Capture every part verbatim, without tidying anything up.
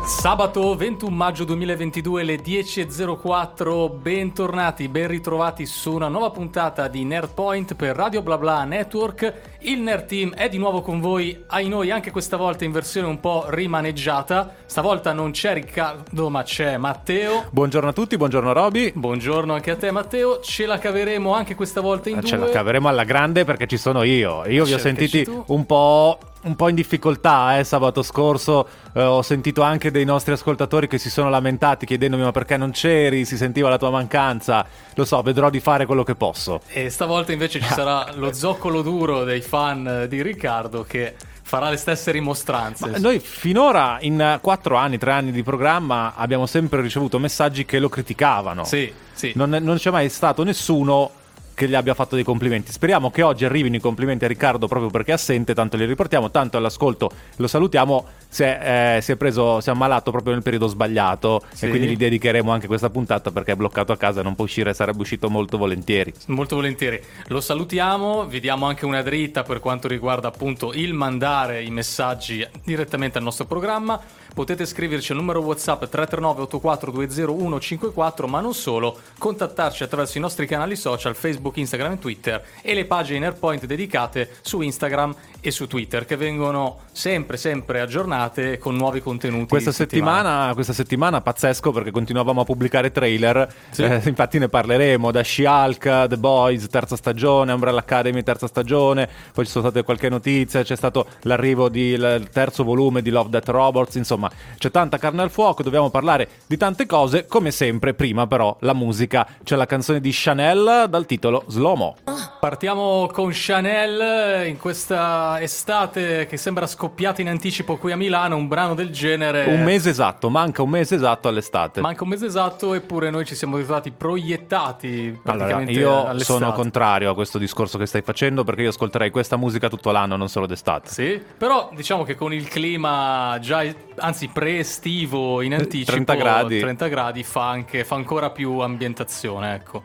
Sabato ventuno maggio duemilaventidue, le dieci e zero quattro, bentornati, ben ritrovati su una nuova puntata di Nerdpoint per Radio BlaBla Network. Il Nerd Team è di nuovo con voi, ai noi anche questa volta in versione un po' rimaneggiata. Stavolta non c'è Riccardo ma c'è Matteo. Buongiorno a tutti, buongiorno Roby. Buongiorno anche a te Matteo, ce la caveremo anche questa volta in Ce due. Ce la caveremo alla grande perché ci sono io. Io vi ho sentiti tu. un po'... un po' in difficoltà eh, sabato scorso, eh, ho sentito anche dei nostri ascoltatori che si sono lamentati chiedendomi ma perché non c'eri, si sentiva la tua mancanza. Lo so, vedrò di fare quello che posso. E stavolta invece ci sarà lo zoccolo duro dei fan di Riccardo che farà le stesse rimostranze. Ma noi finora in quattro anni, tre anni di programma abbiamo sempre ricevuto messaggi che lo criticavano. Sì, sì. Non, non c'è mai stato nessuno che gli abbia fatto dei complimenti. Speriamo che oggi arrivino i complimenti a Riccardo proprio perché è assente, tanto li riportiamo, tanto all'ascolto lo salutiamo. Si è, eh, si è preso, si è ammalato proprio nel periodo sbagliato, sì. E quindi gli dedicheremo anche questa puntata perché è bloccato a casa, non può uscire, sarebbe uscito molto volentieri. Molto volentieri. Lo salutiamo, vi diamo anche una dritta per quanto riguarda appunto il mandare i messaggi direttamente al nostro programma. Potete scriverci al numero WhatsApp tre tre nove otto quattro due zero uno cinque quattro, ma non solo, contattarci attraverso i nostri canali social Facebook, Instagram e Twitter e le pagine Nerdpoint dedicate su Instagram e su Twitter che vengono sempre sempre aggiornate con nuovi contenuti. Questa settimana, settimana questa settimana pazzesco perché continuavamo a pubblicare trailer, sì. eh, infatti ne parleremo, da She-Hulk, The Boys terza stagione, Umbrella Academy terza stagione, poi ci sono state qualche notizia, c'è stato l'arrivo del terzo volume di Love, Death Robots, insomma c'è tanta carne al fuoco, dobbiamo parlare di tante cose, come sempre. Prima però la musica, c'è la canzone di Chanel dal titolo Slow Mo. Partiamo con Chanel in questa estate che sembra scoppiata in anticipo qui a Milano, un brano del genere. Un mese esatto, manca un mese esatto all'estate. Manca un mese esatto, eppure noi ci siamo ritrovati proiettati praticamente allora, io all'estate. Sono contrario a questo discorso che stai facendo perché io ascolterei questa musica tutto l'anno, non solo d'estate. Sì, però diciamo che con il clima già, anzi pre-estivo in anticipo, trenta gradi, trenta gradi fa anche fa ancora più ambientazione, ecco.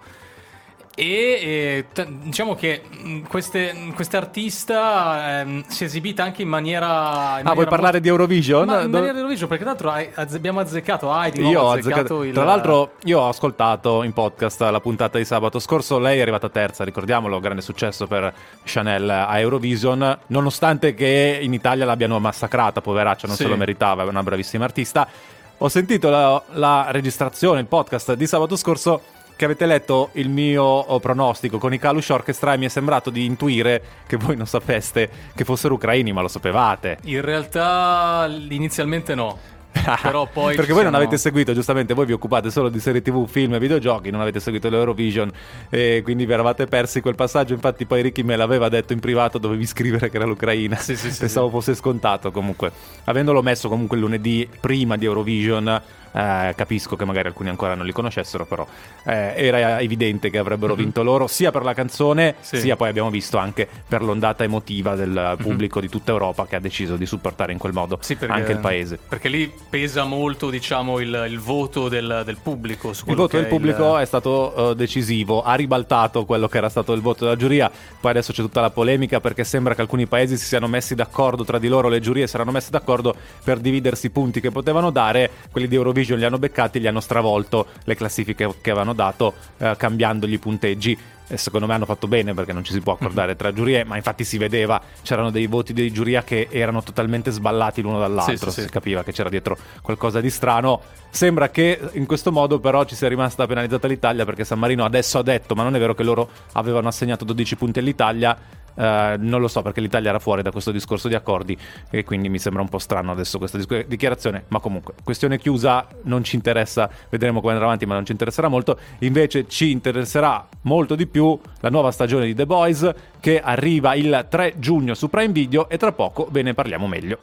E, e t- diciamo che queste quest'artista ehm, si è esibita anche in maniera, in ah maniera vuoi parlare molto... di Eurovision? Ma in Do... maniera di Eurovision, perché tra l'altro hai, abbiamo azzeccato hai di nuovo io ho azzeccato, azzeccato il... tra l'altro io ho ascoltato in podcast la puntata di sabato scorso, lei è arrivata terza, ricordiamolo, grande successo per Chanel a Eurovision, nonostante che in Italia l'abbiano massacrata, poveraccia, non sì. se lo meritava, è una bravissima artista. Ho sentito la, la registrazione, il podcast di sabato scorso che avete letto il mio pronostico con i Kalush Orchestra e mi è sembrato di intuire che voi non sapeste che fossero ucraini, ma lo sapevate. In realtà inizialmente no. Però poi perché voi siamo... non avete seguito, giustamente voi vi occupate solo di serie tv, film e videogiochi, non avete seguito l'Eurovision e quindi vi eravate persi quel passaggio. Infatti poi Ricky me l'aveva detto in privato, dovevi scrivere che era l'Ucraina. Sì, sì, sì, pensavo sì. fosse scontato. Comunque avendolo messo comunque il lunedì prima di Eurovision, eh, capisco che magari alcuni ancora non li conoscessero, però eh, era evidente che avrebbero vinto mm-hmm. loro, sia per la canzone sì. sia poi abbiamo visto anche per l'ondata emotiva del pubblico mm-hmm. di tutta Europa che ha deciso di supportare in quel modo sì, perché, anche il paese, perché lì pesa molto, diciamo, il, il voto del, del pubblico. Su il voto del pubblico il... è stato uh, decisivo, ha ribaltato quello che era stato il voto della giuria. Poi adesso c'è tutta la polemica perché sembra che alcuni paesi si siano messi d'accordo tra di loro, le giurie si erano messe d'accordo per dividersi i punti che potevano dare. Quelli di Eurovision li hanno beccati, gli hanno stravolto le classifiche che avevano dato, uh, cambiandogli i punteggi. E secondo me hanno fatto bene perché non ci si può accordare tra giurie, ma infatti si vedeva, c'erano dei voti di giuria che erano totalmente sballati l'uno dall'altro, sì, sì, si sì. capiva che c'era dietro qualcosa di strano. Sembra che in questo modo però ci sia rimasta penalizzata l'Italia perché San Marino adesso ha detto, ma non è vero che loro avevano assegnato dodici punti all'Italia. Uh, non lo so perché l'Italia era fuori da questo discorso di accordi e quindi mi sembra un po' strano adesso questa dis- dichiarazione, ma comunque questione chiusa, non ci interessa, vedremo come andrà avanti, ma non ci interesserà molto. Invece ci interesserà molto di più la nuova stagione di The Boys che arriva il tre giugno su Prime Video e tra poco ve ne parliamo meglio.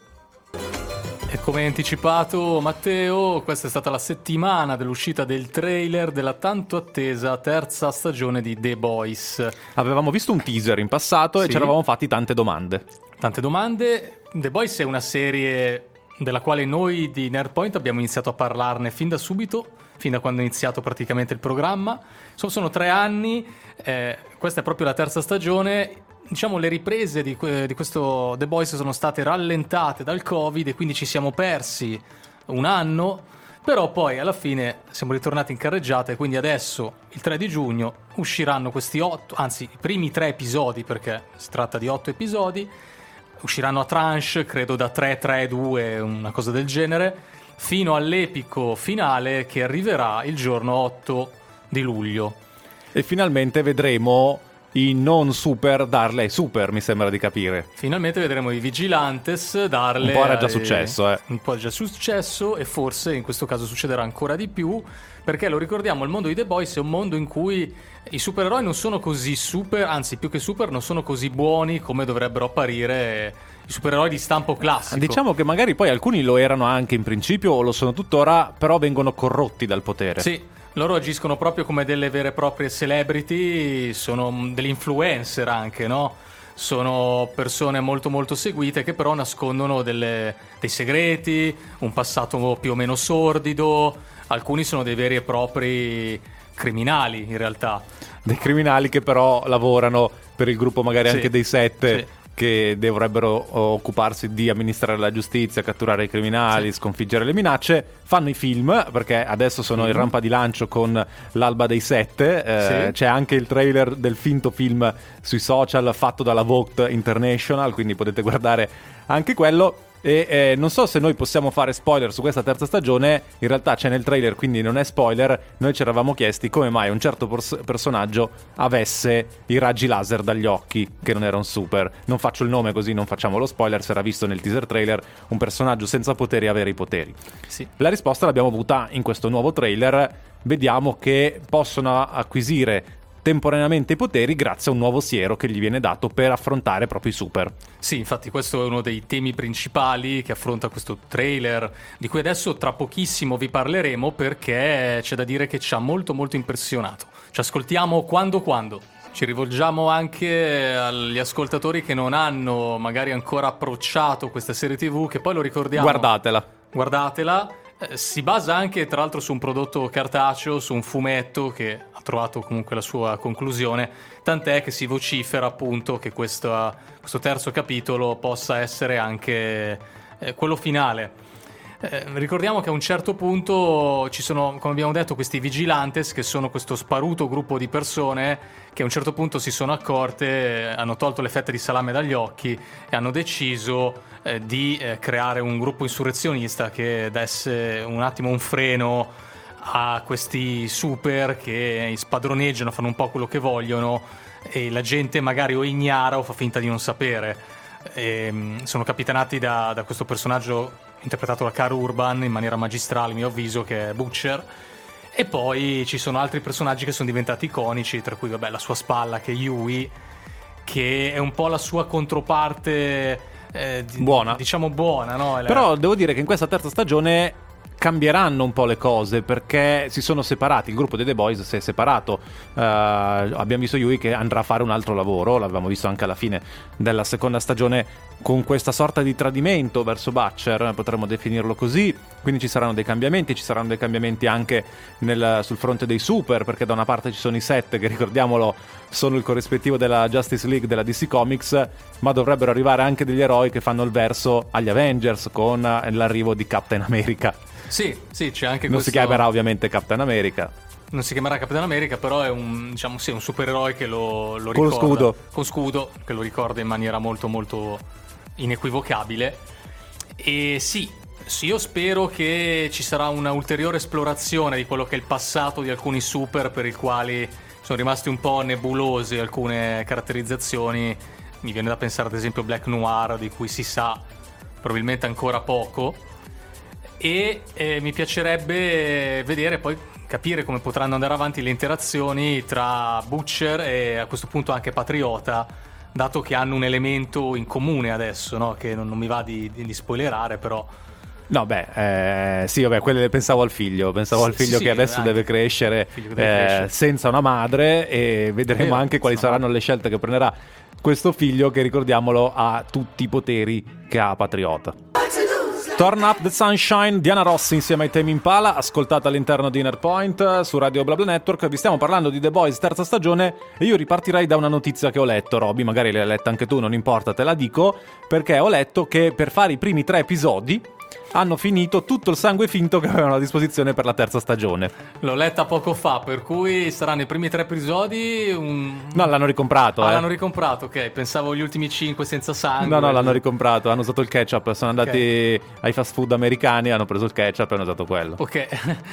E come anticipato Matteo, questa è stata la settimana dell'uscita del trailer della tanto attesa terza stagione di The Boys. Avevamo visto un teaser in passato sì. e ci eravamo fatti tante domande. Tante domande. The Boys è una serie della quale noi di Nerdpoint abbiamo iniziato a parlarne fin da subito, fin da quando è iniziato praticamente il programma. Sono, sono tre anni, eh, questa è proprio la terza stagione. Diciamo le riprese di, di questo The Boys sono state rallentate dal Covid e quindi ci siamo persi un anno, però poi alla fine siamo ritornati in carreggiata e quindi adesso il tre di giugno usciranno questi otto, anzi i primi tre episodi, perché si tratta di otto episodi, usciranno a tranche, credo da tre, tre, due, una cosa del genere, fino all'epico finale che arriverà il giorno otto di luglio. E finalmente vedremo i non super darle ai super, mi sembra di capire. Finalmente vedremo i Vigilantes darle... Un po' era già ai... successo, eh. Un po' è già successo e forse in questo caso succederà ancora di più, perché lo ricordiamo, il mondo di The Boys è un mondo in cui i supereroi non sono così super, anzi più che super non sono così buoni come dovrebbero apparire i supereroi di stampo classico. Diciamo che magari poi alcuni lo erano anche in principio o lo sono tuttora, però vengono corrotti dal potere. Sì. Loro agiscono proprio come delle vere e proprie celebrity, sono degli influencer anche, no? Sono persone molto molto seguite che però nascondono delle, dei segreti, un passato più o meno sordido, alcuni sono dei veri e propri criminali in realtà. Dei criminali che però lavorano per il gruppo magari Sì, anche dei sette... sì. che dovrebbero occuparsi di amministrare la giustizia, catturare i criminali, Sì. sconfiggere le minacce, fanno i film, perché adesso sono in rampa di lancio con l'Alba dei Sette, eh, Sì. c'è anche il trailer del finto film sui social fatto dalla Vogt International, quindi potete guardare anche quello. E eh, non so se noi possiamo fare spoiler su questa terza stagione, in realtà c'è nel trailer quindi non è spoiler. Noi ci eravamo chiesti come mai un certo pers- personaggio avesse i raggi laser dagli occhi, che non era un super. Non faccio il nome così non facciamo lo spoiler, si era visto nel teaser trailer un personaggio senza poteri avere i poteri. Sì. La risposta l'abbiamo avuta in questo nuovo trailer, vediamo che possono acquisire temporaneamente i poteri grazie a un nuovo siero che gli viene dato per affrontare proprio i super. Sì, infatti questo è uno dei temi principali che affronta questo trailer, di cui adesso tra pochissimo vi parleremo, perché c'è da dire che ci ha molto molto impressionato. Ci ascoltiamo quando quando. Ci rivolgiamo anche agli ascoltatori che non hanno magari ancora approcciato questa serie tivù, che poi lo ricordiamo... Guardatela. Guardatela. Eh, si basa anche tra l'altro su un prodotto cartaceo, su un fumetto che ha trovato comunque la sua conclusione, tant'è che si vocifera appunto che questa, questo terzo capitolo possa essere anche eh, quello finale. Eh, ricordiamo che a un certo punto ci sono, come abbiamo detto, questi Vigilantes, che sono questo sparuto gruppo di persone che a un certo punto si sono accorte, hanno tolto le fette di salame dagli occhi e hanno deciso eh, di eh, creare un gruppo insurrezionista che desse un attimo un freno a questi super che spadroneggiano, fanno un po' quello che vogliono e la gente magari o ignara o fa finta di non sapere. E, sono capitanati da, da questo personaggio interpretato da Karl Urban in maniera magistrale, a mio avviso, che è Butcher. E poi ci sono altri personaggi che sono diventati iconici, tra cui vabbè la sua spalla che è Yui, che è un po' la sua controparte eh, di, buona, diciamo buona, no? È però la... devo dire che in questa terza stagione cambieranno un po' le cose, perché si sono separati, il gruppo dei The Boys si è separato. Uh, abbiamo visto Yui che andrà a fare un altro lavoro, l'avevamo visto anche alla fine della seconda stagione, con questa sorta di tradimento verso Butcher, potremmo definirlo così. Quindi ci saranno dei cambiamenti, ci saranno dei cambiamenti anche nel, sul fronte dei super, perché da una parte ci sono i sette, che ricordiamolo sono il corrispettivo della Justice League della D C Comics, ma dovrebbero arrivare anche degli eroi che fanno il verso agli Avengers con l'arrivo di Captain America. Sì, sì, c'è anche non questo... si chiamerà ovviamente Captain America. Non si chiamerà Capitan America, però è un, diciamo, sì, un supereroe che lo, lo con ricorda. Con scudo. Con scudo, che lo ricorda in maniera molto molto inequivocabile. E sì, sì, io spero che ci sarà una ulteriore esplorazione di quello che è il passato di alcuni super per i quali sono rimasti un po' nebulose alcune caratterizzazioni. Mi viene da pensare ad esempio Black Noir, di cui si sa probabilmente ancora poco. E eh, mi piacerebbe vedere poi, capire come potranno andare avanti le interazioni tra Butcher e a questo punto anche Patriota, dato che hanno un elemento in comune adesso, no? Che non, non mi va di, di, di spoilerare, però... No, beh, eh, sì, vabbè, quelle pensavo al figlio, pensavo sì, al figlio sì, che adesso anche. deve crescere, Figlio che deve eh, crescere. senza una madre, e vedremo Vero, anche quali saranno le scelte che prenderà questo figlio, che ricordiamolo ha tutti i poteri che ha Patriota. Turn Up the Sunshine, Diana Ross insieme ai Tame Impala, ascoltata all'interno di Inner Point su Radio BlaBla Network. Vi stiamo parlando di The Boys terza stagione e io ripartirei da una notizia che ho letto. Roby, magari l'hai letta anche tu, non importa, te la dico, perché ho letto che per fare i primi tre episodi hanno finito tutto il sangue finto che avevano a disposizione per la terza stagione. L'ho letta poco fa, per cui saranno i primi tre episodi. Un... No, l'hanno ricomprato. Ah, eh. l'hanno ricomprato, ok. Pensavo gli ultimi cinque senza sangue. No, no, l'hanno ricomprato. Hanno usato il ketchup. Sono andati okay. ai fast food americani, hanno preso il ketchup e hanno usato quello. Ok,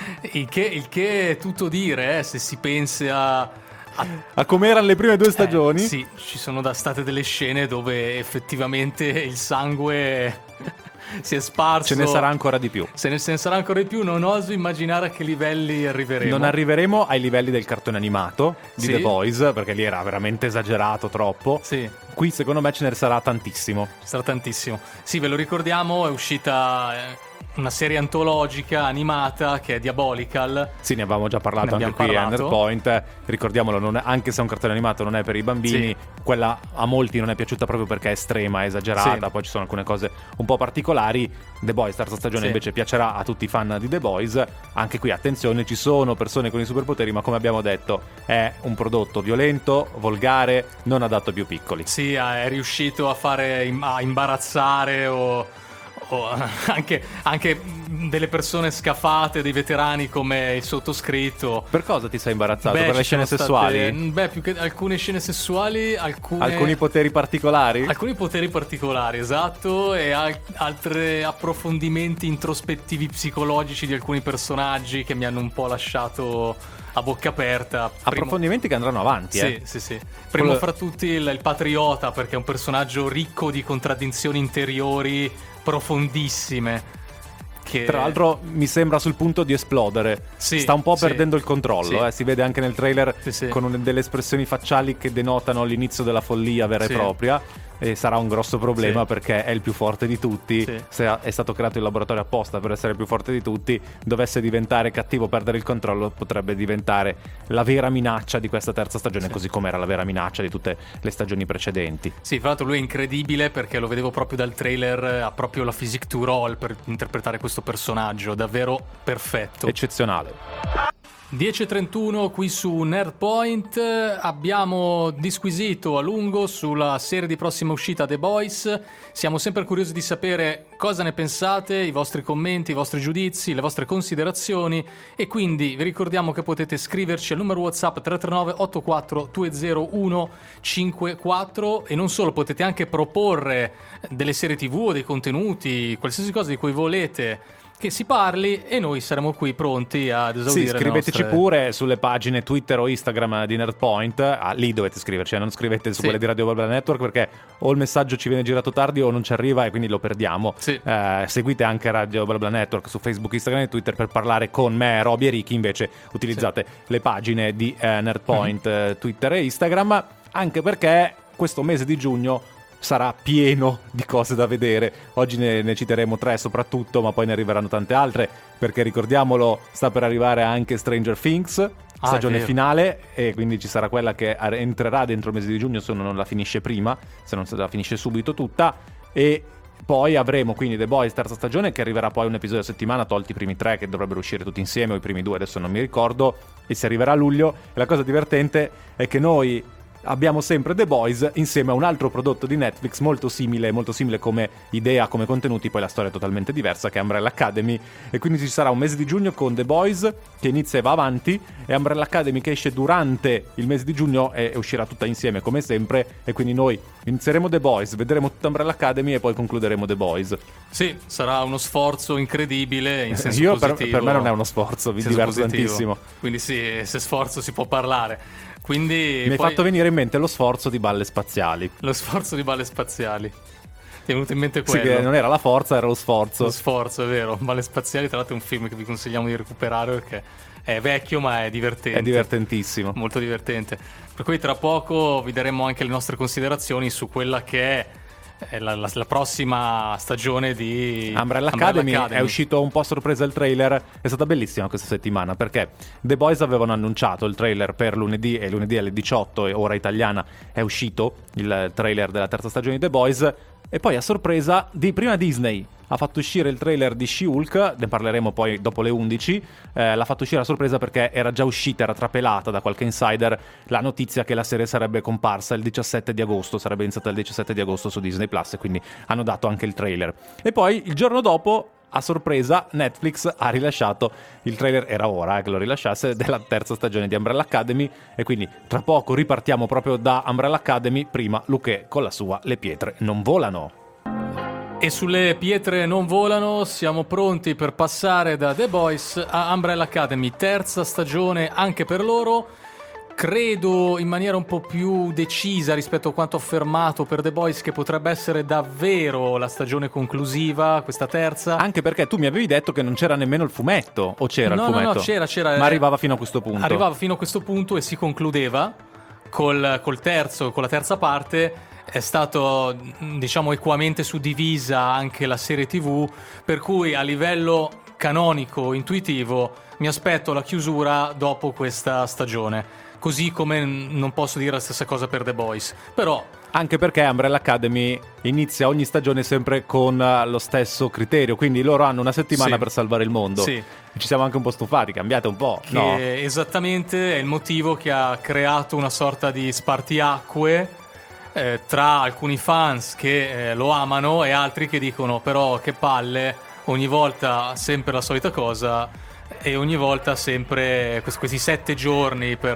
il che, il che è tutto dire, eh, se si pensa a. A, a come erano le prime due stagioni. Eh, sì, ci sono da state delle scene dove effettivamente il sangue si è sparso. Ce ne sarà ancora di più. Se ne, se ne sarà ancora di più, non oso immaginare a che livelli arriveremo. Non arriveremo ai livelli del cartone animato di sì. The Boys, perché lì era veramente esagerato troppo. Sì. Qui secondo me ce ne sarà tantissimo. Sarà tantissimo. Sì, ve lo ricordiamo, è uscita una serie antologica animata che è Diabolical. Sì, ne avevamo già parlato anche qui a Nerdpoint. Ricordiamolo, non è, anche se è un cartone animato non è per i bambini, sì. quella a molti non è piaciuta proprio perché è estrema, è esagerata, sì. poi ci sono alcune cose un po' particolari. The Boys terza stagione sì. invece piacerà a tutti i fan di The Boys. Anche qui attenzione, ci sono persone con i superpoteri, ma come abbiamo detto è un prodotto violento, volgare, non adatto ai più piccoli. Sì, è riuscito a fare a imbarazzare o Oh, anche, anche delle persone scafate, dei veterani come il sottoscritto. Per cosa ti sei imbarazzato? Beh, per le scene state, sessuali? Beh, più che alcune scene sessuali, alcune, alcuni poteri particolari? Alcuni poteri particolari, esatto, e al- altri approfondimenti introspettivi psicologici di alcuni personaggi che mi hanno un po' lasciato a bocca aperta. Approfondimenti Primo... che andranno avanti, sì, eh? Sì, sì. Primo Quello... fra tutti il, il patriota, perché è un personaggio ricco di contraddizioni interiori profondissime. Che... Tra l'altro mi sembra sul punto di esplodere. Sì, sta un po' sì, perdendo il controllo, sì. eh? Si vede anche nel trailer sì, sì. con un, delle espressioni facciali che denotano l'inizio della follia vera sì. e propria. E sarà un grosso problema sì. perché è il più forte di tutti. Sì. Se è stato creato in laboratorio apposta per essere il più forte di tutti, dovesse diventare cattivo, perdere il controllo, potrebbe diventare la vera minaccia di questa terza stagione, sì. così come era la vera minaccia di tutte le stagioni precedenti. Sì, fra l'altro lui è incredibile perché lo vedevo proprio dal trailer, ha proprio la physique to role per interpretare questo personaggio, davvero perfetto. Eccezionale. dieci e trentuno qui su Nerdpoint, abbiamo disquisito a lungo sulla serie di prossima uscita The Boys. Siamo sempre curiosi di sapere cosa ne pensate, i vostri commenti, i vostri giudizi, le vostre considerazioni, e quindi vi ricordiamo che potete scriverci al numero WhatsApp tre tre nove otto quattro due zero uno cinque quattro, e non solo, potete anche proporre delle serie tivù o dei contenuti, qualsiasi cosa di cui volete che si parli, e noi saremo qui pronti ad esaudire. Sì, scriveteci nostre... pure sulle pagine Twitter o Instagram di Nerdpoint. Ah, lì dovete scriverci, eh? Non scrivete su sì. quelle di Radio BlaBla Network, perché o il messaggio ci viene girato tardi o non ci arriva e quindi lo perdiamo. Sì. Eh, seguite anche Radio BlaBla Network su Facebook, Instagram e Twitter per parlare con me, Roby e Ricky. Invece utilizzate sì. le pagine di eh, Nerdpoint, mm-hmm. eh, Twitter e Instagram, anche perché questo mese di giugno sarà pieno di cose da vedere. Oggi ne, ne citeremo tre soprattutto, ma poi ne arriveranno tante altre, perché ricordiamolo, sta per arrivare anche Stranger Things, ah, stagione finale, e quindi ci sarà quella che entrerà dentro il mese di giugno se non la finisce prima, se non se la finisce subito tutta. E poi avremo quindi The Boys terza stagione, che arriverà poi un episodio a settimana, tolti i primi tre che dovrebbero uscire tutti insieme, o i primi due, adesso non mi ricordo, e si arriverà a luglio. E la cosa divertente è che noi abbiamo sempre The Boys insieme a un altro prodotto di Netflix molto simile, molto simile come idea, come contenuti, poi la storia è totalmente diversa, che è Umbrella Academy. E quindi ci sarà un mese di giugno con The Boys che inizia e va avanti, e Umbrella Academy che esce durante il mese di giugno e uscirà tutta insieme come sempre. E quindi noi inizieremo The Boys, vedremo tutta Umbrella Academy e poi concluderemo The Boys. Sì, sarà uno sforzo incredibile in senso Io positivo. Per, per me non è uno sforzo, mi diverto positivo. tantissimo. Quindi sì, se sforzo si può parlare. Quindi mi hai poi... fatto venire in mente lo sforzo di Balle Spaziali. Lo sforzo di Balle Spaziali. Ti è venuto in mente quello? Sì, che non era la forza, era lo sforzo. Lo sforzo, è vero. Balle Spaziali, tra l'altro, è un film che vi consigliamo di recuperare perché è vecchio ma è divertente. È divertentissimo. Molto divertente. Per cui tra poco vi daremo anche le nostre considerazioni su quella che è La, la, la prossima stagione di Umbrella Academy. Academy. È uscito un po' a sorpresa il trailer, è stata bellissima questa settimana perché The Boys avevano annunciato il trailer per lunedì, e lunedì alle diciotto e ora italiana è uscito il trailer della terza stagione di The Boys. E poi a sorpresa di prima Disney ha fatto uscire il trailer di She-Hulk, ne parleremo poi dopo le undici. Eh, l'ha fatto uscire a sorpresa perché era già uscita, era trapelata da qualche insider la notizia che la serie sarebbe comparsa il diciassette di agosto, sarebbe iniziata il diciassette di agosto su Disney Plus, e quindi hanno dato anche il trailer. E poi il giorno dopo a sorpresa Netflix ha rilasciato il trailer, era ora eh, che lo rilasciasse, della terza stagione di Umbrella Academy, e quindi tra poco ripartiamo proprio da Umbrella Academy. Prima Luque con la sua Le pietre non volano. E sulle pietre non volano siamo pronti per passare da The Boys a Umbrella Academy, terza stagione anche per loro. Credo in maniera un po' più decisa rispetto a quanto affermato per The Boys che potrebbe essere davvero la stagione conclusiva, questa terza. Anche perché tu mi avevi detto che non c'era nemmeno il fumetto, o c'era no, il fumetto? No, no, c'era, c'era. Ma arrivava fino a questo punto. Arrivava fino a questo punto e si concludeva col, col terzo, con la terza parte. È stato, diciamo, equamente suddivisa anche la serie tivù, per cui a livello canonico, intuitivo, mi aspetto la chiusura dopo questa stagione. Così come non posso dire la stessa cosa per The Boys, però... Anche perché Umbrella Academy inizia ogni stagione sempre con lo stesso criterio, quindi loro hanno una settimana sì. per salvare il mondo. Sì. Ci siamo anche un po' stufati, cambiate un po', che no? Esattamente è il motivo che ha creato una sorta di spartiacque eh, tra alcuni fans che eh, lo amano e altri che dicono però che palle, ogni volta sempre la solita cosa... E ogni volta sempre questi sette giorni per,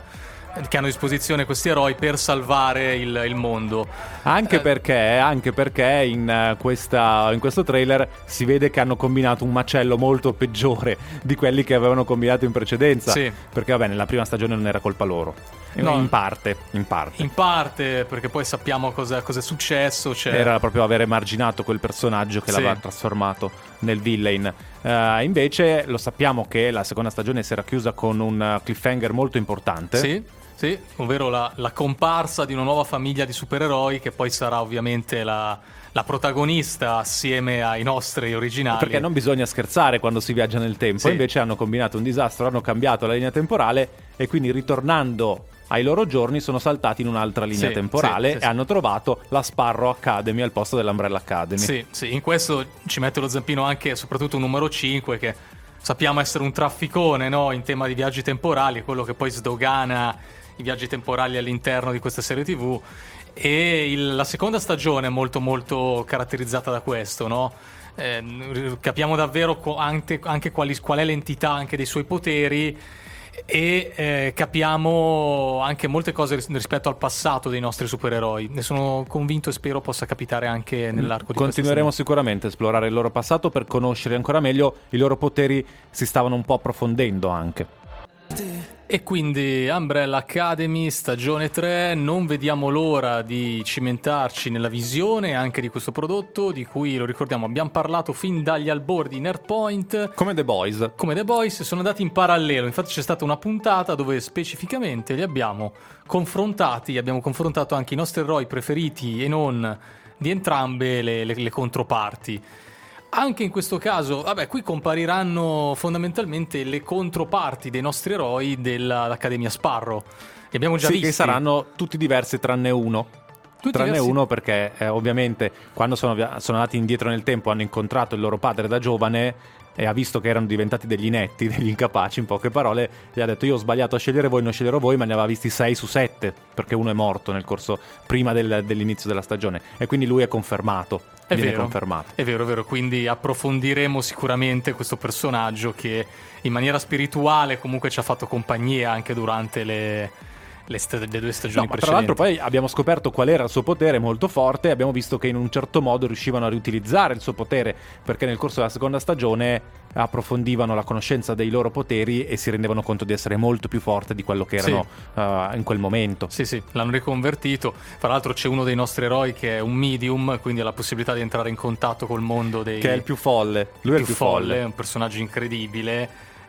che hanno a disposizione questi eroi per salvare il, il mondo. Anche eh, perché, anche perché in, questa, in questo trailer si vede che hanno combinato un macello molto peggiore di quelli che avevano combinato in precedenza. Sì. Perché vabbè, nella prima stagione non era colpa loro. No, in parte, in parte. In parte, perché poi sappiamo cosa, cosa è successo. Cioè... Era proprio aver emarginato quel personaggio che sì. l'aveva trasformato nel villain. Uh, invece lo sappiamo che la seconda stagione si era chiusa con un cliffhanger molto importante. Sì, sì, ovvero la, la comparsa di una nuova famiglia di supereroi che poi sarà ovviamente la, la protagonista assieme ai nostri originali. Perché non bisogna scherzare quando si viaggia nel tempo. Sì. Invece hanno combinato un disastro, hanno cambiato la linea temporale e quindi ritornando ai loro giorni sono saltati in un'altra linea sì, temporale sì, sì, e sì. hanno trovato la Sparrow Academy al posto dell'Umbrella Academy. Sì, sì, in questo ci mette lo zampino anche soprattutto un numero cinque che sappiamo essere un trafficone, no? In tema di viaggi temporali, quello che poi sdogana i viaggi temporali all'interno di questa serie tivù. E il, la seconda stagione è molto molto caratterizzata da questo, no? Eh, capiamo davvero co- anche, anche quali, qual è l'entità anche dei suoi poteri e eh, capiamo anche molte cose ris- rispetto al passato dei nostri supereroi. Ne sono convinto e spero possa capitare anche nell'arco di Continueremo sicuramente a esplorare il loro passato per conoscere ancora meglio i loro poteri. Si stavano un po' approfondendo anche. E quindi Umbrella Academy stagione tre, non vediamo l'ora di cimentarci nella visione anche di questo prodotto di cui, lo ricordiamo, abbiamo parlato fin dagli albori di Nerdpoint. Come The Boys. Come The Boys, sono andati in parallelo, infatti c'è stata una puntata dove specificamente li abbiamo confrontati, abbiamo confrontato anche i nostri eroi preferiti e non di entrambe le, le, le controparti. Anche in questo caso, vabbè, qui compariranno fondamentalmente le controparti dei nostri eroi dell'Accademia Sparrow. Li abbiamo già sì, visti. Che saranno tutti diversi tranne uno. Tutti tranne diversi. uno perché eh, ovviamente quando sono, sono andati indietro nel tempo hanno incontrato il loro padre da giovane e ha visto che erano diventati degli inetti, degli incapaci, in poche parole gli ha detto io ho sbagliato a scegliere voi, non sceglierò voi, ma ne aveva visti sei su sette perché uno è morto nel corso prima del, dell'inizio della stagione e quindi lui è confermato. È viene vero, confermato. È vero, è vero, quindi approfondiremo sicuramente questo personaggio che in maniera spirituale comunque ci ha fatto compagnia anche durante le, le, st- le due stagioni no, precedenti. Tra l'altro poi abbiamo scoperto qual era il suo potere molto forte e abbiamo visto che in un certo modo riuscivano a riutilizzare il suo potere perché nel corso della seconda stagione approfondivano la conoscenza dei loro poteri e si rendevano conto di essere molto più forte di quello che erano sì. uh, in quel momento. Sì, sì, l'hanno riconvertito. Tra l'altro c'è uno dei nostri eroi che è un medium, quindi ha la possibilità di entrare in contatto col mondo dei... Che è il più folle. Lui il è il più folle. folle. È un personaggio incredibile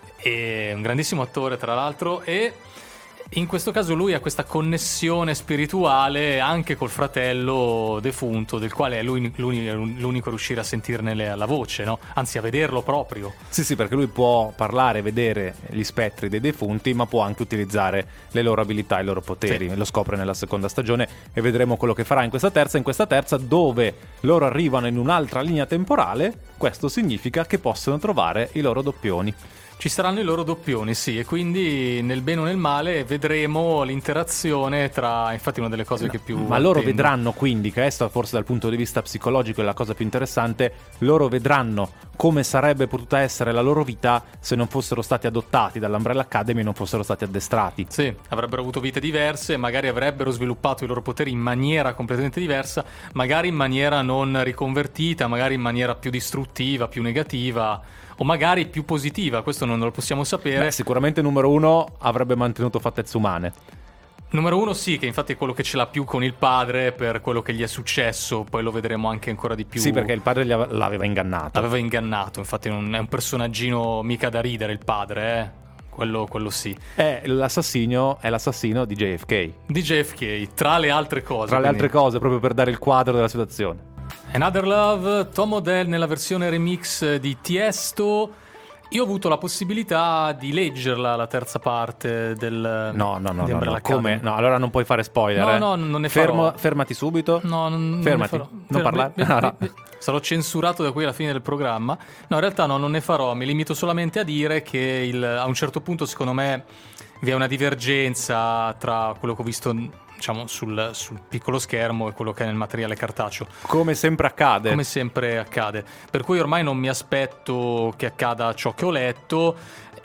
e un grandissimo attore, tra l'altro, e in questo caso lui ha questa connessione spirituale anche col fratello defunto, del quale è lui, lui, l'unico a riuscire a sentirne le, la voce, no? Anzi a vederlo proprio. Sì, sì, perché lui può parlare, vedere gli spettri dei defunti, ma può anche utilizzare le loro abilità, i loro poteri. Sì. Lo scopre nella seconda stagione e vedremo quello che farà in questa terza. In questa terza, dove loro arrivano in un'altra linea temporale, questo significa che possono trovare i loro doppioni. Ci saranno i loro doppioni, sì, e quindi nel bene o nel male vedremo l'interazione tra, infatti una delle cose no, che più ma loro attendo. vedranno quindi, che questo forse dal punto di vista psicologico è la cosa più interessante, loro vedranno come sarebbe potuta essere la loro vita se non fossero stati adottati dall'Umbrella Academy e non fossero stati addestrati. Sì, avrebbero avuto vite diverse, magari avrebbero sviluppato i loro poteri in maniera completamente diversa, magari in maniera non riconvertita, magari in maniera più distruttiva, più negativa, o magari più positiva, questo non lo possiamo sapere. Beh, sicuramente numero uno avrebbe mantenuto fattezze umane. Numero uno sì, che infatti è quello che ce l'ha più con il padre per quello che gli è successo, poi lo vedremo anche ancora di più. Sì, perché il padre gli ave- l'aveva ingannato. L'aveva ingannato, infatti non è un personaggino mica da ridere il padre, eh. Quello, quello sì. È l'assassino, è l'assassino di J F K. Di J F K, tra le altre cose. Tra le quindi... altre cose, proprio per dare il quadro della situazione. Another Love, Tom Odell nella versione remix di Tiesto. Io ho avuto la possibilità di leggerla la terza parte del No, no, no, di no, Umbrella no. Come? Academy. No, allora non puoi fare spoiler. No, eh. no, non ne Fermo, farò. Fermati subito. No, non, Fermati. non ne farò. Non Fer- parlare. beh, No, beh, no. beh, sarò censurato da qui alla fine del programma. No, in realtà no, non ne farò. Mi limito solamente a dire che il, a un certo punto, secondo me, vi è una divergenza tra quello che ho visto, diciamo, sul, sul piccolo schermo e quello che è nel materiale cartaceo. Come sempre accade. Come sempre accade. Per cui ormai non mi aspetto che accada ciò che ho letto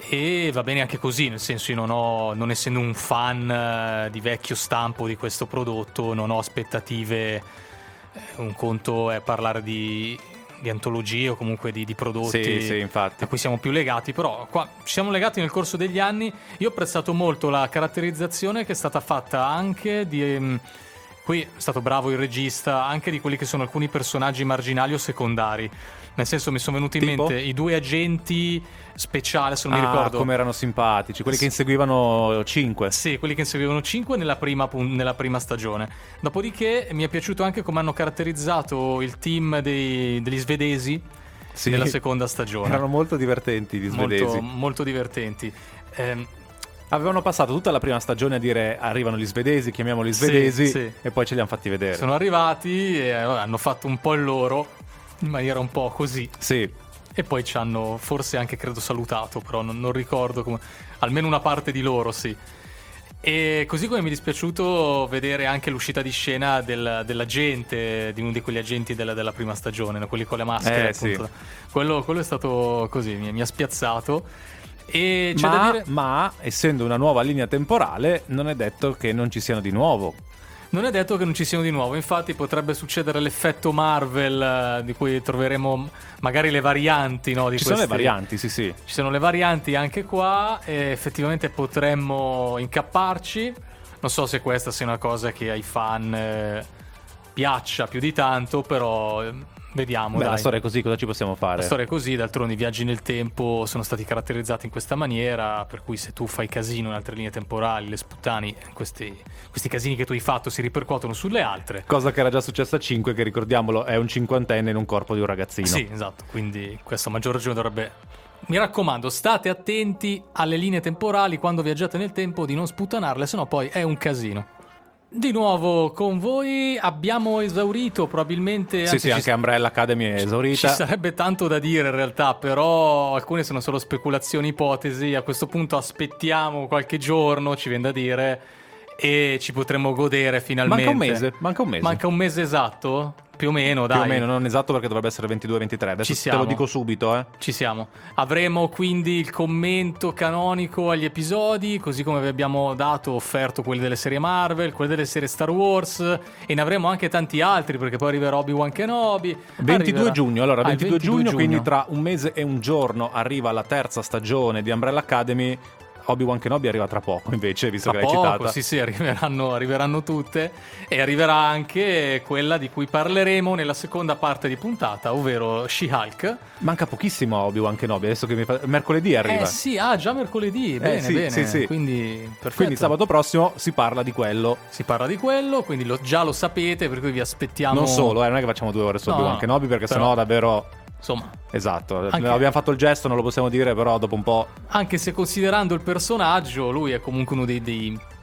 e va bene anche così, nel senso io non ho, non essendo un fan eh, di vecchio stampo di questo prodotto, non ho aspettative. Eh, un conto è parlare di, di antologie o comunque di, di prodotti Sì, sì, infatti. a cui siamo più legati, però qua ci siamo legati nel corso degli anni. Io ho apprezzato molto la caratterizzazione che è stata fatta anche di... ehm, qui è stato bravo il regista, anche di quelli che sono alcuni personaggi marginali o secondari. Nel senso, mi sono venuti in Tipo? mente i due agenti speciali, se non mi Ah, ricordo. come erano simpatici, quelli Sì. che inseguivano cinque. Sì, quelli che inseguivano cinque nella prima, pun- nella prima stagione. Dopodiché mi è piaciuto anche come hanno caratterizzato il team dei- degli svedesi Sì. nella seconda stagione. Erano molto divertenti gli svedesi. molto, molto divertenti. Ehm, Avevano passato tutta la prima stagione a dire arrivano gli svedesi, chiamiamoli Sì, svedesi, sì. e poi ce li hanno fatti vedere. sono arrivati e hanno fatto un po' il loro in maniera un po' così. Sì. E poi ci hanno forse anche, credo, salutato, però non, non ricordo come... Almeno una parte di loro, sì. E così come mi è dispiaciuto vedere anche l'uscita di scena del, dell'agente, di uno di quegli agenti della, della prima stagione, no? Quelli con le maschere, Eh, sì. appunto. Quello, quello è stato così, mi, mi ha spiazzato. E c'è Ma, da dire... ma, essendo una nuova linea temporale, non è detto che non ci siano di nuovo. Non è detto che non ci siano di nuovo, infatti potrebbe succedere l'effetto Marvel eh, di cui troveremo magari le varianti, no, di Ci questi... sono le varianti, sì sì. Ci sono le varianti anche qua e effettivamente potremmo incapparci. Non so se questa sia una cosa che ai fan eh, piaccia più di tanto, però eh, vediamo. Beh, dai. la storia è così, cosa ci possiamo fare? La storia è così, d'altronde i viaggi nel tempo sono stati caratterizzati in questa maniera, per cui se tu fai casino in altre linee temporali, le sputtani, questi, questi casini che tu hai fatto si ripercuotono sulle altre. Cosa che era già successa a cinque, che ricordiamolo è un cinquantenne in un corpo di un ragazzino. Sì, esatto, quindi questo a maggior ragione dovrebbe... Mi raccomando, state attenti alle linee temporali quando viaggiate nel tempo, di non sputtanarle, sennò poi è un casino. Di nuovo con voi abbiamo esaurito probabilmente... Sì, anzi, sì, ci- anche Umbrella Academy è esaurita. Ci sarebbe tanto da dire in realtà, però alcune sono solo speculazioni, ipotesi. A questo punto aspettiamo qualche giorno, ci viene da dire, e ci potremo godere finalmente. Manca un mese, manca un mese. Manca un mese esatto? Più o meno, dai. Più o meno, non esatto perché dovrebbe essere ventidue ventitré. Adesso Ci te siamo. lo dico subito, eh. Ci siamo. Avremo quindi il commento canonico agli episodi, così come vi abbiamo dato, offerto quelli delle serie Marvel, quelli delle serie Star Wars, e ne avremo anche tanti altri, perché poi arriverà Obi-Wan Kenobi. ventidue arriverà- giugno, allora Ah, il ventidue giugno, giugno. quindi tra un mese e un giorno arriva la terza stagione di Umbrella Academy. Obi-Wan Kenobi arriva tra poco, invece, visto Tra che l'hai poco, citata. sì sì, arriveranno, arriveranno tutte, e arriverà anche quella di cui parleremo nella seconda parte di puntata, ovvero She-Hulk. Manca pochissimo a Obi-Wan Kenobi, adesso che mi fa... mercoledì arriva. Eh sì, ah, già mercoledì, bene, sì, bene, sì, sì. quindi perfetto. Quindi sabato prossimo si parla di quello. Si parla di quello, quindi lo- già lo sapete, per cui vi aspettiamo. Non solo, eh, non è che facciamo due ore su No, Obi-Wan no, Kenobi, perché però- sennò davvero... Insomma, Esatto, Anche- abbiamo fatto il gesto, non lo possiamo dire, però dopo un po'... anche se considerando il personaggio, lui è comunque uno dei, dei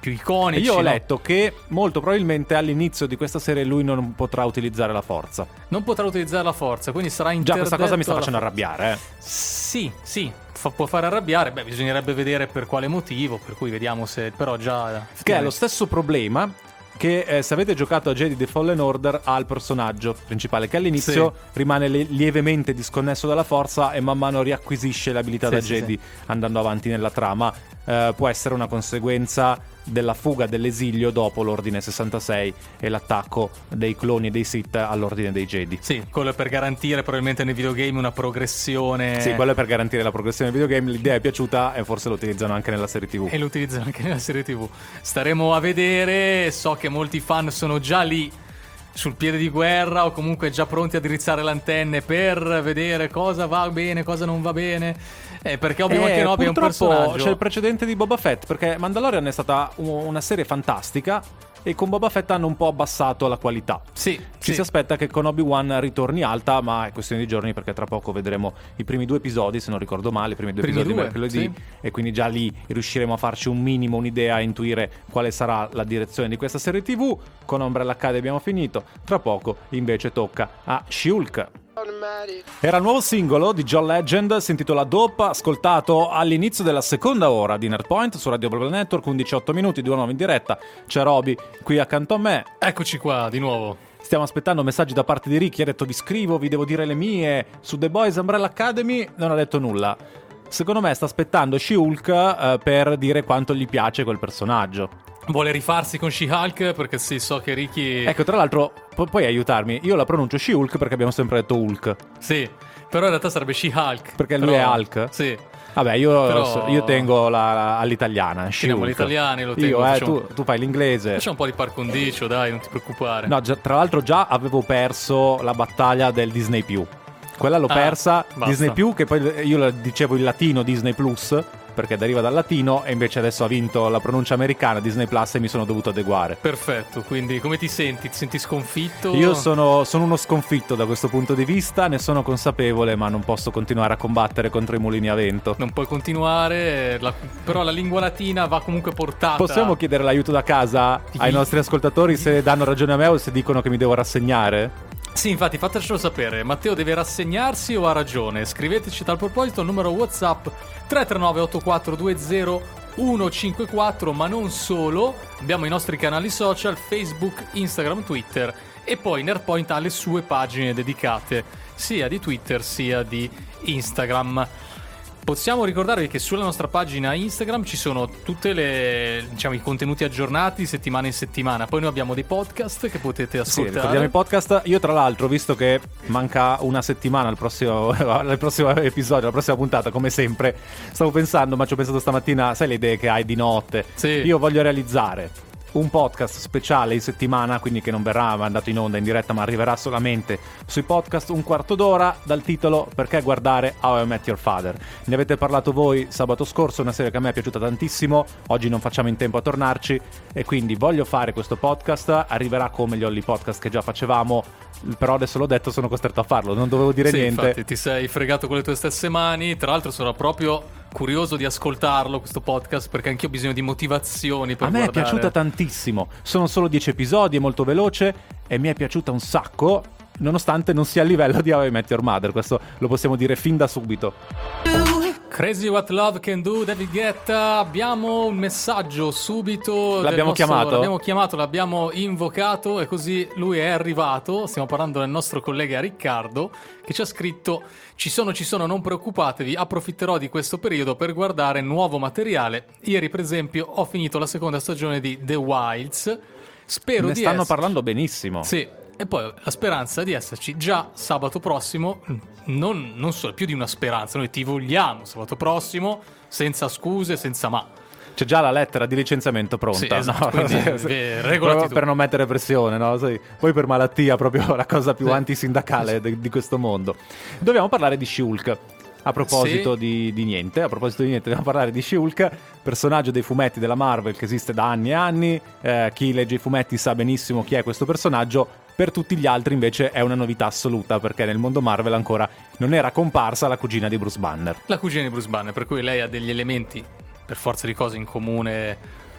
più iconici. Io ho no? letto che molto probabilmente all'inizio di questa serie lui non potrà utilizzare la forza. Non potrà utilizzare la forza, quindi sarà Già interdetto. questa cosa mi sta alla facendo forza. arrabbiare, eh. Sì, sì, fa- può fare arrabbiare. Beh, bisognerebbe vedere per quale motivo, per cui vediamo se però già... Che è lo stesso problema che eh, se avete giocato a Jedi The Fallen Order ha il personaggio principale, che all'inizio Sì. rimane le- lievemente disconnesso dalla forza e man mano riacquisisce le abilità Sì, da sì, Jedi andando avanti nella trama. Eh, può essere una conseguenza della fuga dell'esilio dopo l'Ordine sessantasei e l'attacco dei cloni e dei Sith all'Ordine dei Jedi. Sì, quello è per garantire probabilmente nei videogame una progressione. Sì, quello è per garantire la progressione del videogame. L'idea è piaciuta e forse lo utilizzano anche nella serie tivù. E lo utilizzano anche nella serie tivù. Staremo a vedere. So che molti fan sono già lì sul piede di guerra o comunque già pronti a drizzare le antenne per vedere cosa va bene, cosa non va bene. Eh, perché Obi-Wan Eh, Kenobi è un purtroppo personaggio. c'è il precedente di Boba Fett, perché Mandalorian è stata u- una serie fantastica e con Boba Fett hanno un po' abbassato la qualità. Sì, Ci sì. si aspetta che con Obi-Wan ritorni alta, ma è questione di giorni perché tra poco vedremo i primi due episodi, se non ricordo male, i primi due Primi episodi due, mercoledì, sì. e quindi già lì riusciremo a farci un minimo, un'idea, a intuire quale sarà la direzione di questa serie tivù. Con Umbrella Academy abbiamo finito, tra poco invece tocca a She-Hulk. Era il nuovo singolo di John Legend, si intitola Dope, ascoltato all'inizio della seconda ora di Nerdpoint su Radio Global Network, undici e otto minuti, due nuovo in diretta. C'è Roby qui accanto a me. Eccoci qua di nuovo. Stiamo aspettando messaggi da parte di Ricky, ha detto vi scrivo, vi devo dire le mie. Su The Boys Umbrella Academy non ha detto nulla. Secondo me sta aspettando She-Hulk eh, per dire quanto gli piace quel personaggio. Vuole rifarsi con She-Hulk perché sì, so che Ricky... Ecco, tra l'altro, pu- puoi aiutarmi? Io la pronuncio She-Hulk perché abbiamo sempre detto Hulk. Sì, però in realtà sarebbe She-Hulk. Perché lui Però- è Hulk? Sì. Vabbè, io, Però- io tengo la, la- all'italiana. Teniamo She-Hulk. gli italiani, lo tengo, Io, eh, facciamo- tu, tu fai l'inglese. Facciamo un po' di par condicio, dai, non ti preoccupare. No, già- tra l'altro già avevo perso la battaglia del Disney più. Quella l'ho Ah, persa. basta. Disney più, che poi io la dicevo in latino Disney Plus, perché deriva dal latino, e invece adesso ha vinto la pronuncia americana Disney Plus e mi sono dovuto adeguare. Perfetto, quindi come ti senti? Ti senti sconfitto? Io sono, sono uno sconfitto da questo punto di vista, ne sono consapevole, ma non posso continuare a combattere contro i mulini a vento. Non puoi continuare, la- però la lingua latina va comunque portata. Possiamo chiedere l'aiuto da casa ai nostri ascoltatori se danno ragione a me o se dicono che mi devo rassegnare? Sì, infatti, fatecelo sapere. Matteo deve rassegnarsi o ha ragione? Scriveteci a tal proposito al numero WhatsApp tre tre nove otto quattro due zero uno cinque quattro, ma non solo. Abbiamo i nostri canali social, Facebook, Instagram, Twitter, e poi Nerdpoint ha le sue pagine dedicate sia di Twitter sia di Instagram. Possiamo ricordarvi che sulla nostra pagina Instagram ci sono tutte le, diciamo, i contenuti aggiornati di settimana in settimana. Poi noi abbiamo dei podcast che potete Sì, ascoltare. ricordiamo i podcast. Io tra l'altro, visto che manca una settimana al prossimo, al prossimo episodio, alla prossima puntata, come sempre, stavo pensando, ma ci ho pensato stamattina, sai le idee che hai di notte? Sì. Io voglio realizzare un podcast speciale in settimana, quindi che non verrà mandato in onda in diretta, ma arriverà solamente sui podcast, un quarto d'ora, dal titolo Perché guardare How I Met Your Father. Ne avete parlato voi sabato scorso, una serie che a me è piaciuta tantissimo, oggi non facciamo in tempo a tornarci e quindi voglio fare questo podcast, arriverà come gli Holly Podcast che già facevamo, però adesso l'ho detto, sono costretto a farlo, non dovevo dire Sì, niente. infatti ti sei fregato con le tue stesse mani. Tra l'altro sono proprio curioso di ascoltarlo questo podcast, perché anch'io ho bisogno di motivazioni per A me guardare. è piaciuta tantissimo, sono solo dieci episodi, è molto veloce e mi è piaciuta un sacco, nonostante non sia a livello di How I Met Your Mother, questo lo possiamo dire fin da subito. Crazy What Love Can Do, David Guetta. Abbiamo un messaggio subito. del L'abbiamo nostro- chiamato? L'abbiamo chiamato, l'abbiamo invocato e così lui è arrivato. Stiamo parlando del nostro collega Riccardo che ci ha scritto: ci sono, ci sono, non preoccupatevi, approfitterò di questo periodo per guardare nuovo materiale. Ieri per esempio ho finito la seconda stagione di The Wilds. Spero Ne di stanno ess- parlando benissimo. Sì. E poi la speranza di esserci già sabato prossimo, non, non solo, più di una speranza, noi ti vogliamo sabato prossimo, senza scuse, senza ma. C'è già la lettera di licenziamento pronta, Sì, esatto, no? quindi, Sì, eh, regolati proprio tu. per non mettere pressione, no? Sai, poi per malattia proprio la cosa più Sì. antisindacale de- di questo mondo. Dobbiamo parlare di She-Hulk. A proposito Sì. di, di niente, a proposito di niente, dobbiamo parlare di She-Hulk, personaggio dei fumetti della Marvel che esiste da anni e anni. Eh, chi legge i fumetti sa benissimo chi è questo personaggio. Per tutti gli altri invece è una novità assoluta, perché nel mondo Marvel ancora non era comparsa la cugina di Bruce Banner. La cugina di Bruce Banner, per cui lei ha degli elementi, per forza di cose, in comune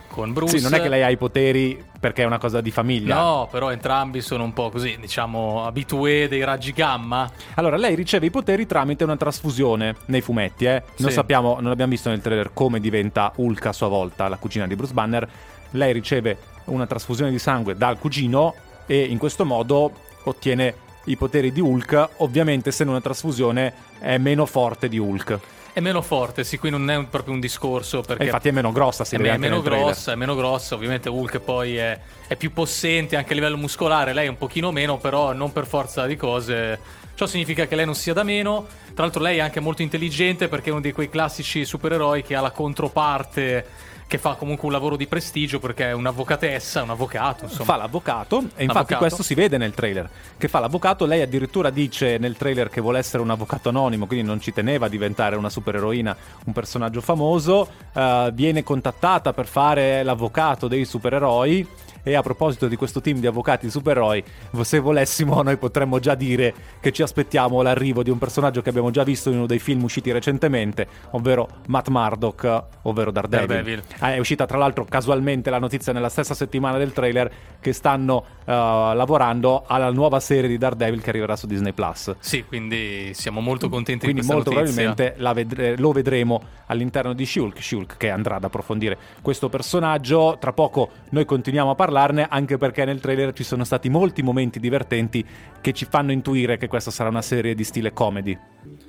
con Bruce. Sì, non è che lei ha i poteri perché è una cosa di famiglia. No, però entrambi sono un po' così, diciamo, abitué dei raggi gamma. Allora, lei riceve i poteri tramite una trasfusione nei fumetti, eh. Non Sì. sappiamo, non abbiamo visto nel trailer come diventa Hulk a sua volta, la cugina di Bruce Banner. Lei riceve una trasfusione di sangue dal cugino e in questo modo ottiene i poteri di Hulk, ovviamente essendo una trasfusione è meno forte di Hulk. È meno forte, sì, qui non è un- proprio un discorso perché E infatti è meno grossa, si è, vede me- è anche meno nel trailer. grossa, è meno grossa, ovviamente Hulk poi è, è più possente anche a livello muscolare, lei è un pochino meno, però non per forza di cose. Ciò significa che lei non sia da meno. Tra l'altro lei è anche molto intelligente perché è uno di quei classici supereroi che ha la controparte che fa comunque un lavoro di prestigio perché è un'avvocatessa, un avvocato, insomma. Fa l'avvocato e infatti L'avvocato. questo si vede nel trailer che fa l'avvocato. Lei addirittura dice nel trailer che vuole essere un avvocato anonimo, quindi non ci teneva a diventare una supereroina, un personaggio famoso. Uh, viene contattata per fare l'avvocato dei supereroi. E a proposito di questo team di avvocati supereroi, se volessimo noi potremmo già dire che ci aspettiamo l'arrivo di un personaggio che abbiamo già visto in uno dei film usciti recentemente, ovvero Matt Murdock, ovvero Daredevil. Daredevil. Ah, è uscita tra l'altro casualmente la notizia nella stessa settimana del trailer che stanno uh, lavorando alla nuova serie di Daredevil che arriverà su Disney Plus. Sì, quindi siamo molto contenti Quindi di questa molto notizia. probabilmente la vedre- lo vedremo all'interno di She-Hulk, She-Hulk che andrà ad approfondire questo personaggio. Tra poco noi continuiamo a parlarne, anche perché nel trailer ci sono stati molti momenti divertenti che ci fanno intuire che questa sarà una serie di stile comedy.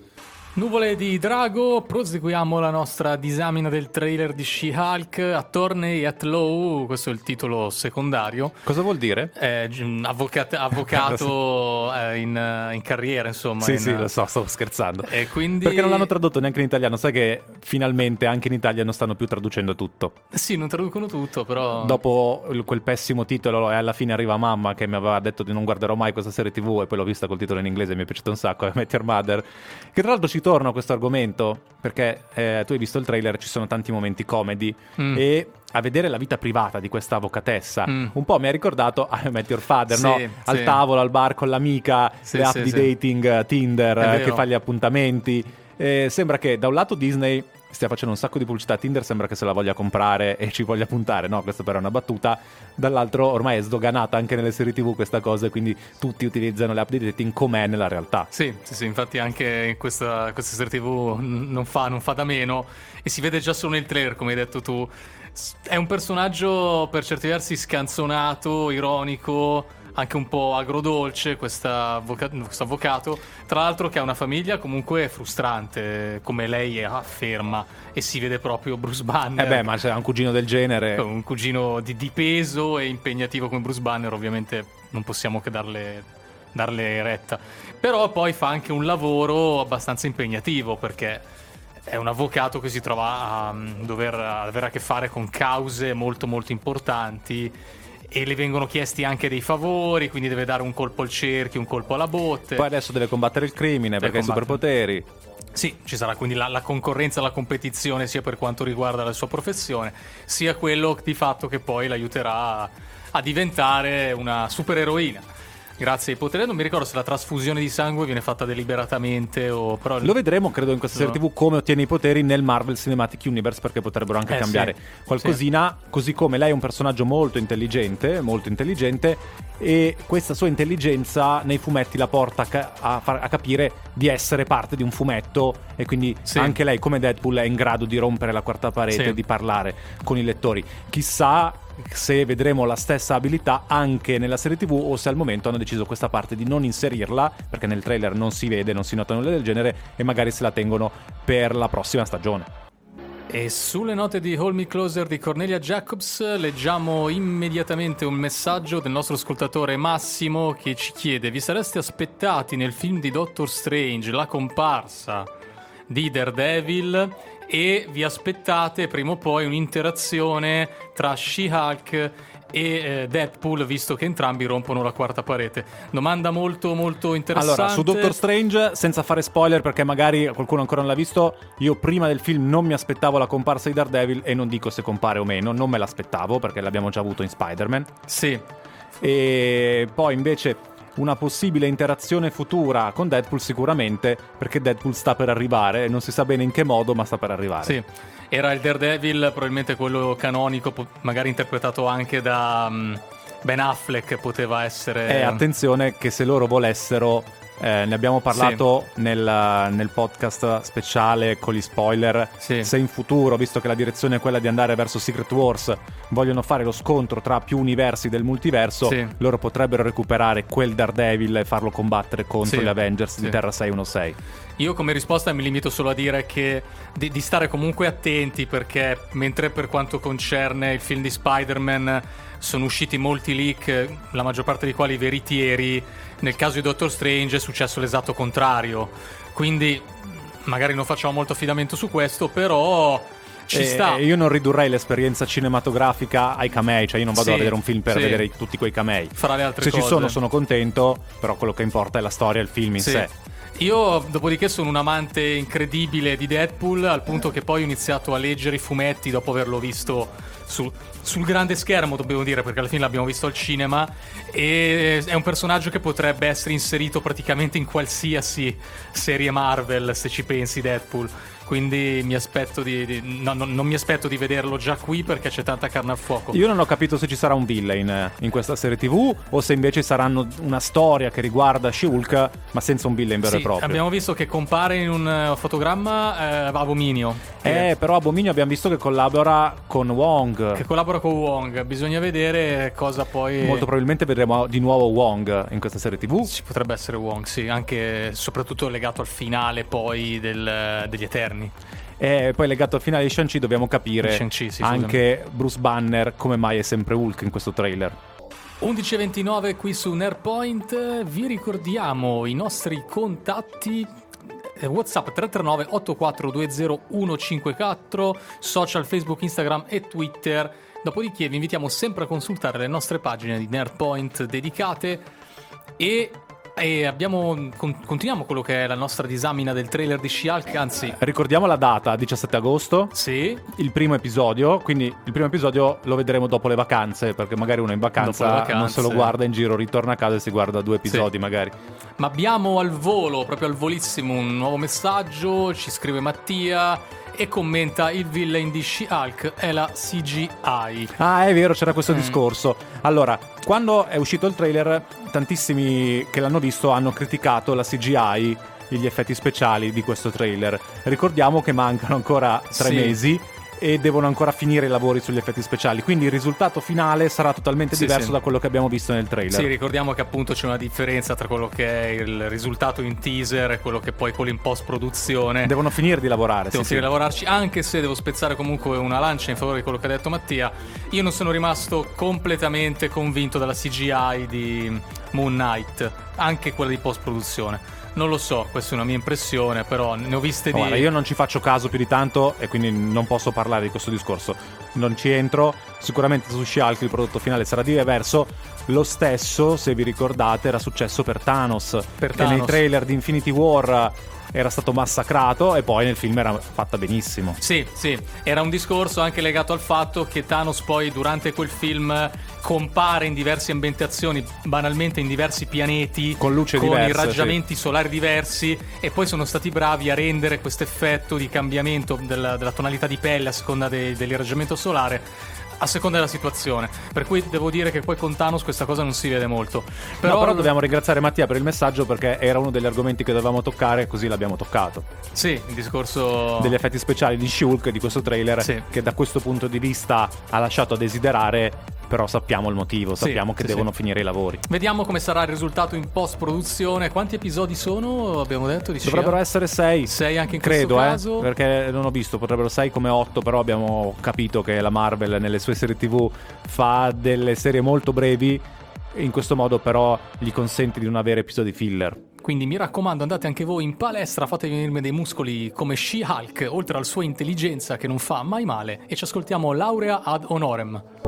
Nuvole di Drago, proseguiamo la nostra disamina del trailer di She-Hulk. Attorney at Law, questo è il titolo secondario. Cosa vuol dire? È un avvocat- avvocato eh, in, eh, in carriera, insomma. Sì, in, sì, lo so, stavo scherzando. E quindi... Perché non l'hanno tradotto neanche in italiano, sai che finalmente anche in Italia non stanno più traducendo tutto. Sì, non traducono tutto, però... Dopo il- quel pessimo titolo e alla fine arriva mamma che mi aveva detto di non guarderò mai questa serie tv e poi l'ho vista col titolo in inglese e mi è piaciuto un sacco, I Met Your Mother, che tra l'altro ci torno a questo argomento perché eh, tu hai visto il trailer, ci sono tanti momenti comedy Mm. e a vedere la vita privata di questa avvocatessa Mm. un po' mi ha ricordato I Met Your Father, Sì, no? sì. Al tavolo, al bar con l'amica, Sì, le app sì, di sì. dating, eh, Tinder, È eh, vero. che fa gli appuntamenti. Eh, sembra che da un lato Disney stia facendo un sacco di pubblicità a Tinder, sembra che se la voglia comprare e ci voglia puntare, no? Questa però è una battuta. Dall'altro ormai è sdoganata anche nelle serie tv questa cosa e quindi tutti utilizzano le app di dating com'è nella realtà. Sì, sì, sì, infatti anche in questa, questa serie tv n- non fa, non fa da meno e si vede già solo nel trailer, come hai detto tu. S- È un personaggio per certi versi scanzonato, ironico, anche un po' agrodolce, questa avvoca- questo avvocato, tra l'altro che ha una famiglia comunque frustrante, come lei afferma, e si vede proprio Bruce Banner. Eh beh, ma c'è un cugino del genere. Un cugino di, di peso e impegnativo come Bruce Banner, ovviamente non possiamo che darle, darle retta. Però poi fa anche un lavoro abbastanza impegnativo perché è un avvocato che si trova a mm, dover a avere a che fare con cause molto molto importanti e le vengono chiesti anche dei favori, quindi deve dare un colpo al cerchio, un colpo alla botte. Poi adesso deve combattere il crimine Deve perché ha i combattere. superpoteri. Sì, ci sarà quindi la, la concorrenza, la competizione sia per quanto riguarda la sua professione, sia quello di fatto che poi l'aiuterà a, a diventare una supereroina. Grazie ai poteri, non mi ricordo se la trasfusione di sangue viene fatta deliberatamente o però... Lo vedremo, credo, in questa serie No. tv come ottiene i poteri nel Marvel Cinematic Universe, perché potrebbero anche Eh, cambiare sì. qualcosina, così come lei è un personaggio molto intelligente, molto intelligente, e questa sua intelligenza nei fumetti la porta a, ca- a far- a capire di essere parte di un fumetto e quindi Sì. anche lei come Deadpool è in grado di rompere la quarta parete Sì. e di parlare con i lettori. Chissà se vedremo la stessa abilità anche nella serie tv o se al momento hanno deciso questa parte di non inserirla perché nel trailer non si vede, non si nota nulla del genere e magari se la tengono per la prossima stagione. E sulle note di Hold Me Closer di Cornelia Jacobs leggiamo immediatamente un messaggio del nostro ascoltatore Massimo che ci chiede: vi sareste aspettati nel film di Doctor Strange la comparsa di Daredevil e vi aspettate prima o poi un'interazione tra She-Hulk e eh, Deadpool, visto che entrambi rompono la quarta parete? Domanda molto molto interessante. Allora, su Doctor Strange, senza fare spoiler perché magari qualcuno ancora non l'ha visto, io prima del film non mi aspettavo la comparsa di Daredevil e non dico se compare o meno, non me l'aspettavo perché l'abbiamo già avuto in Spider-Man. Sì, E poi invece una possibile interazione futura con Deadpool sicuramente, perché Deadpool sta per arrivare e non si sa bene in che modo, ma sta per arrivare. Sì, era il Daredevil, probabilmente quello canonico, magari interpretato anche da um, Ben Affleck, poteva essere... E attenzione che se loro volessero... Eh, ne abbiamo parlato sì. nel, nel podcast speciale con gli spoiler. Sì. Se in futuro, visto che la direzione è quella di andare verso Secret Wars, vogliono fare lo scontro tra più universi del multiverso, sì. loro potrebbero recuperare quel Daredevil e farlo combattere contro sì. gli Avengers sì. di Terra sei uno sei. Io come risposta mi limito solo a dire che di, di stare comunque attenti, perché mentre per quanto concerne il film di Spider-Man sono usciti molti leak, la maggior parte dei quali veritieri, nel caso di Doctor Strange è successo l'esatto contrario, quindi magari non facciamo molto affidamento su questo, però ci e, sta. Io non ridurrei l'esperienza cinematografica ai camei, cioè io non vado sì, a vedere un film per sì. vedere tutti quei camei. Fra le altre Se cose. ci sono sono contento, però quello che importa è la storia e il film in sì. sé. Io dopodiché sono un amante incredibile di Deadpool, al punto che poi ho iniziato a leggere i fumetti dopo averlo visto su, sul grande schermo, dobbiamo dire, perché alla fine l'abbiamo visto al cinema, e è un personaggio che potrebbe essere inserito praticamente in qualsiasi serie Marvel, se ci pensi, Deadpool. Quindi mi aspetto di, di no, no, non mi aspetto di vederlo già qui, perché c'è tanta carne al fuoco. Io non ho capito se ci sarà un villain in questa serie tivù o se invece saranno una storia che riguarda She-Hulk ma senza un villain vero sì, e proprio. Abbiamo visto che compare in un uh, fotogramma uh, Abominio. Eh, che... però Abominio abbiamo visto che collabora con Wong. Che collabora con Wong. Bisogna vedere cosa poi... Molto probabilmente vedremo di nuovo Wong in questa serie tivù. Ci potrebbe essere Wong, sì, anche soprattutto legato al finale poi del, degli Eterni. E poi legato al finale di Shang-Chi dobbiamo capire Shang-Chi, sì, anche Bruce Banner come mai è sempre Hulk in questo trailer. undici e ventinove qui su Nerdpoint. Vi ricordiamo i nostri contatti: WhatsApp tre tre nove otto quattro due zero uno cinque quattro, social Facebook, Instagram e Twitter. Dopodiché vi invitiamo sempre a consultare le nostre pagine di Nerdpoint dedicate e E abbiamo con, continuiamo quello che è la nostra disamina del trailer di She-Hulk, anzi ricordiamo la data, diciassette agosto. Sì. Il primo episodio, quindi il primo episodio lo vedremo dopo le vacanze, perché magari uno in vacanza vacanze. non se lo guarda in giro, ritorna a casa e si guarda due episodi sì. magari. Ma abbiamo al volo, proprio al volissimo, un nuovo messaggio. Ci scrive Mattia e commenta: il villain di She-Hulk è la C G I. Ah, è vero, c'era questo mm. discorso. Allora, quando è uscito il trailer, tantissimi che l'hanno visto hanno criticato la C G I, gli effetti speciali di questo trailer. Ricordiamo che mancano ancora tre sì. mesi e devono ancora finire i lavori sugli effetti speciali, quindi il risultato finale sarà totalmente sì, diverso sì. da quello che abbiamo visto nel trailer. Sì, ricordiamo che appunto c'è una differenza tra quello che è il risultato in teaser e quello che poi quello in post produzione. Devono finire di lavorare. Devono sì, finire sì. di lavorarci, anche se devo spezzare comunque una lancia in favore di quello che ha detto Mattia. Io non sono rimasto completamente convinto dalla C G I di Moon Knight, anche quella di post produzione. Non lo so, questa è una mia impressione, però ne ho viste di... Guarda, io non ci faccio caso più di tanto e quindi non posso parlare di questo discorso. Non ci entro. Sicuramente su She-Hulk il prodotto finale sarà diverso. Lo stesso, se vi ricordate, era successo per Thanos. Per che Thanos. nei trailer di Infinity War era stato massacrato e poi nel film era fatta benissimo. Sì, sì, era un discorso anche legato al fatto che Thanos poi durante quel film compare in diverse ambientazioni, banalmente in diversi pianeti, con luce con diverse, irraggiamenti sì. solari diversi, e poi sono stati bravi a rendere questo effetto di cambiamento della, della tonalità di pelle a seconda de, dell'irraggiamento solare, a seconda della situazione. Per cui devo dire che poi con Thanos questa cosa non si vede molto. Però, no, però dobbiamo ringraziare Mattia per il messaggio, perché era uno degli argomenti che dovevamo toccare, così l'abbiamo toccato. Sì, il discorso degli effetti speciali di She-Hulk, di questo trailer, sì. che da questo punto di vista ha lasciato a desiderare. Però sappiamo il motivo, sappiamo sì, che sì, devono sì. finire i lavori. Vediamo come sarà il risultato in post produzione. Quanti episodi sono? Abbiamo detto di Dovrebbero She-Hulk? essere sei. Sei anche in credo, questo caso? Eh, perché non ho visto, potrebbero sei come otto, però abbiamo capito che la Marvel nelle sue serie tivù fa delle serie molto brevi e in questo modo però gli consente di non avere episodi filler. Quindi mi raccomando, andate anche voi in palestra, fate venirmi dei muscoli come She-Hulk, oltre alla sua intelligenza che non fa mai male, e ci ascoltiamo Laurea ad Honorem.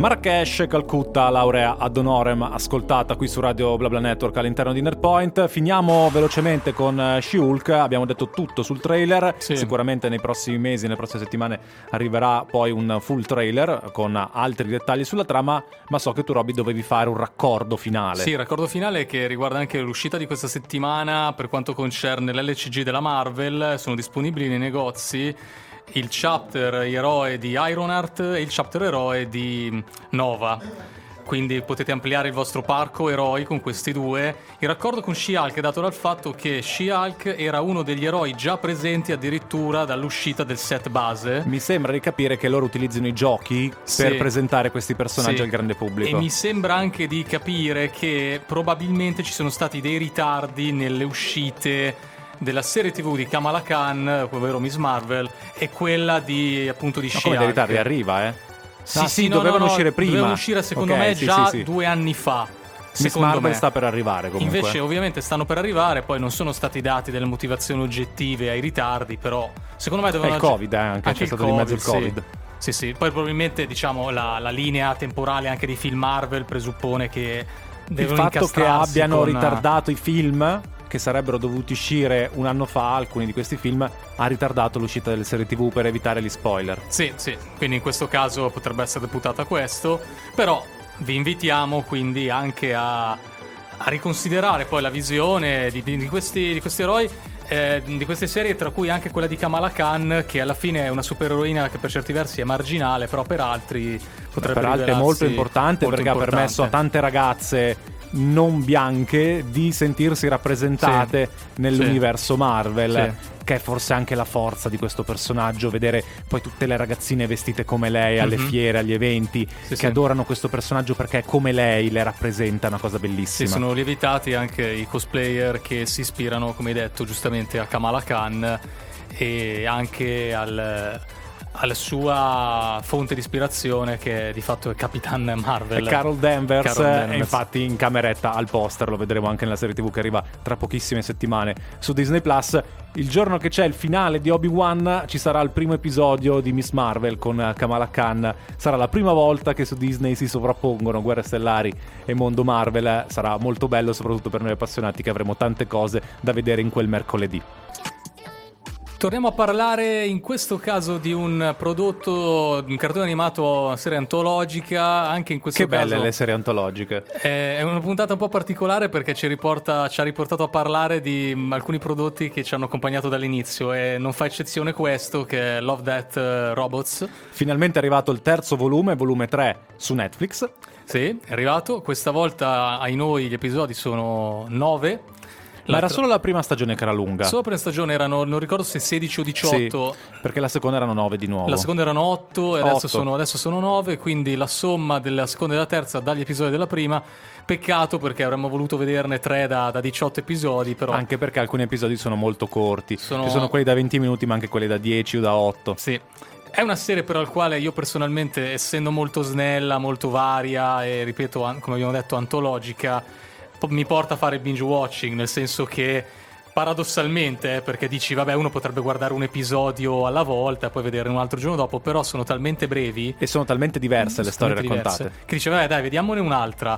Marrakesh, Calcutta, laurea ad honorem, ascoltata qui su Radio BlaBla Network all'interno di Nerdpoint. Finiamo velocemente con She-Hulk, abbiamo detto tutto sul trailer, sì. Sicuramente nei prossimi mesi, nelle prossime settimane arriverà poi un full trailer con altri dettagli sulla trama, ma so che tu, Robby, dovevi fare un raccordo finale. Sì, il raccordo finale che riguarda anche l'uscita di questa settimana per quanto concerne l'L C G della Marvel. Sono disponibili nei negozi il chapter eroe di Ironheart e il chapter eroe di Nova, quindi potete ampliare il vostro parco eroi con questi due. Il raccordo con She-Hulk è dato dal fatto che She-Hulk era uno degli eroi già presenti addirittura dall'uscita del set base. Mi sembra di capire che loro utilizzino i giochi sì. per presentare questi personaggi sì. al grande pubblico. E mi sembra anche di capire che probabilmente ci sono stati dei ritardi nelle uscite della serie tivù di Kamala Khan, ovvero Miss Marvel, e quella di appunto di She-Hulk. Ma come dei ritardi? Arriva, eh? Sì, ah, sì, sì, no, dovevano no, no, uscire prima. Dovevano uscire secondo okay, me sì, già sì, sì. due anni fa. Miss Marvel me. sta per arrivare comunque. Invece ovviamente stanno per arrivare, poi non sono stati dati delle motivazioni oggettive ai ritardi, però secondo me dovevano... È il Covid, eh, anche, anche c'è stato di mezzo il Covid. Sì, sì, sì. Poi probabilmente diciamo la, la linea temporale anche dei film Marvel presuppone che devono il fatto che abbiano con... ritardato i film che sarebbero dovuti uscire un anno fa, alcuni di questi film, ha ritardato l'uscita delle serie tivù per evitare gli spoiler. Sì, sì, quindi in questo caso potrebbe essere deputato a questo, però vi invitiamo quindi anche a, a riconsiderare poi la visione di, di, questi, di questi eroi, eh, di queste serie, tra cui anche quella di Kamala Khan, che alla fine è una supereroina che per certi versi è marginale, però per altri potrebbe per altri è molto importante, molto perché importante. ha permesso a tante ragazze non bianche di sentirsi rappresentate sì. nell'universo sì. Marvel, sì. che è forse anche la forza di questo personaggio, vedere poi tutte le ragazzine vestite come lei alle mm-hmm. fiere, agli eventi, sì, che sì. adorano questo personaggio perché come lei le rappresenta, una cosa bellissima. Sì, sono lievitati anche i cosplayer che si ispirano, come hai detto giustamente, a Kamala Khan e anche al... alla sua fonte di ispirazione, che di fatto è Capitan Marvel, è Carol Danvers, Carol Danvers. E infatti in cameretta al poster lo vedremo anche nella serie tivù che arriva tra pochissime settimane su Disney Plus. Il giorno che c'è il finale di Obi-Wan ci sarà il primo episodio di Miss Marvel con Kamala Khan. Sarà la prima volta che su Disney si sovrappongono Guerre Stellari e mondo Marvel. Sarà molto bello, soprattutto per noi appassionati, che avremo tante cose da vedere in quel mercoledì. Torniamo a parlare in questo caso di un prodotto, un cartone animato, serie antologica, anche in questo che caso... Che belle le serie antologiche. È una puntata un po' particolare perché ci riporta, ci ha riportato a parlare di alcuni prodotti che ci hanno accompagnato dall'inizio, e non fa eccezione questo, che è Love, Death Robots. Finalmente è arrivato il terzo volume, volume tre, su Netflix. Sì, è arrivato. Questa volta ai noi gli episodi sono nove. Ma era solo la prima stagione che era lunga. Solo la prima stagione erano, non ricordo se sedici o diciotto. Sì, perché la seconda erano nove di nuovo. La seconda erano otto e adesso otto. sono, adesso sono nove, quindi la somma della seconda e della terza dagli episodi della prima. Peccato, perché avremmo voluto vederne tre da, da diciotto episodi, però... Anche perché alcuni episodi sono molto corti. Sono... Ci sono quelli da venti minuti, ma anche quelli da dieci o da otto. Sì. È una serie per la quale io personalmente, essendo molto snella, molto varia e, ripeto, come abbiamo detto, antologica, mi porta a fare binge watching, nel senso che paradossalmente, eh, perché dici vabbè, uno potrebbe guardare un episodio alla volta e poi vedere un altro giorno dopo, però sono talmente brevi e sono talmente diverse le storie raccontate diverse, che dice vabbè dai, vediamone un'altra.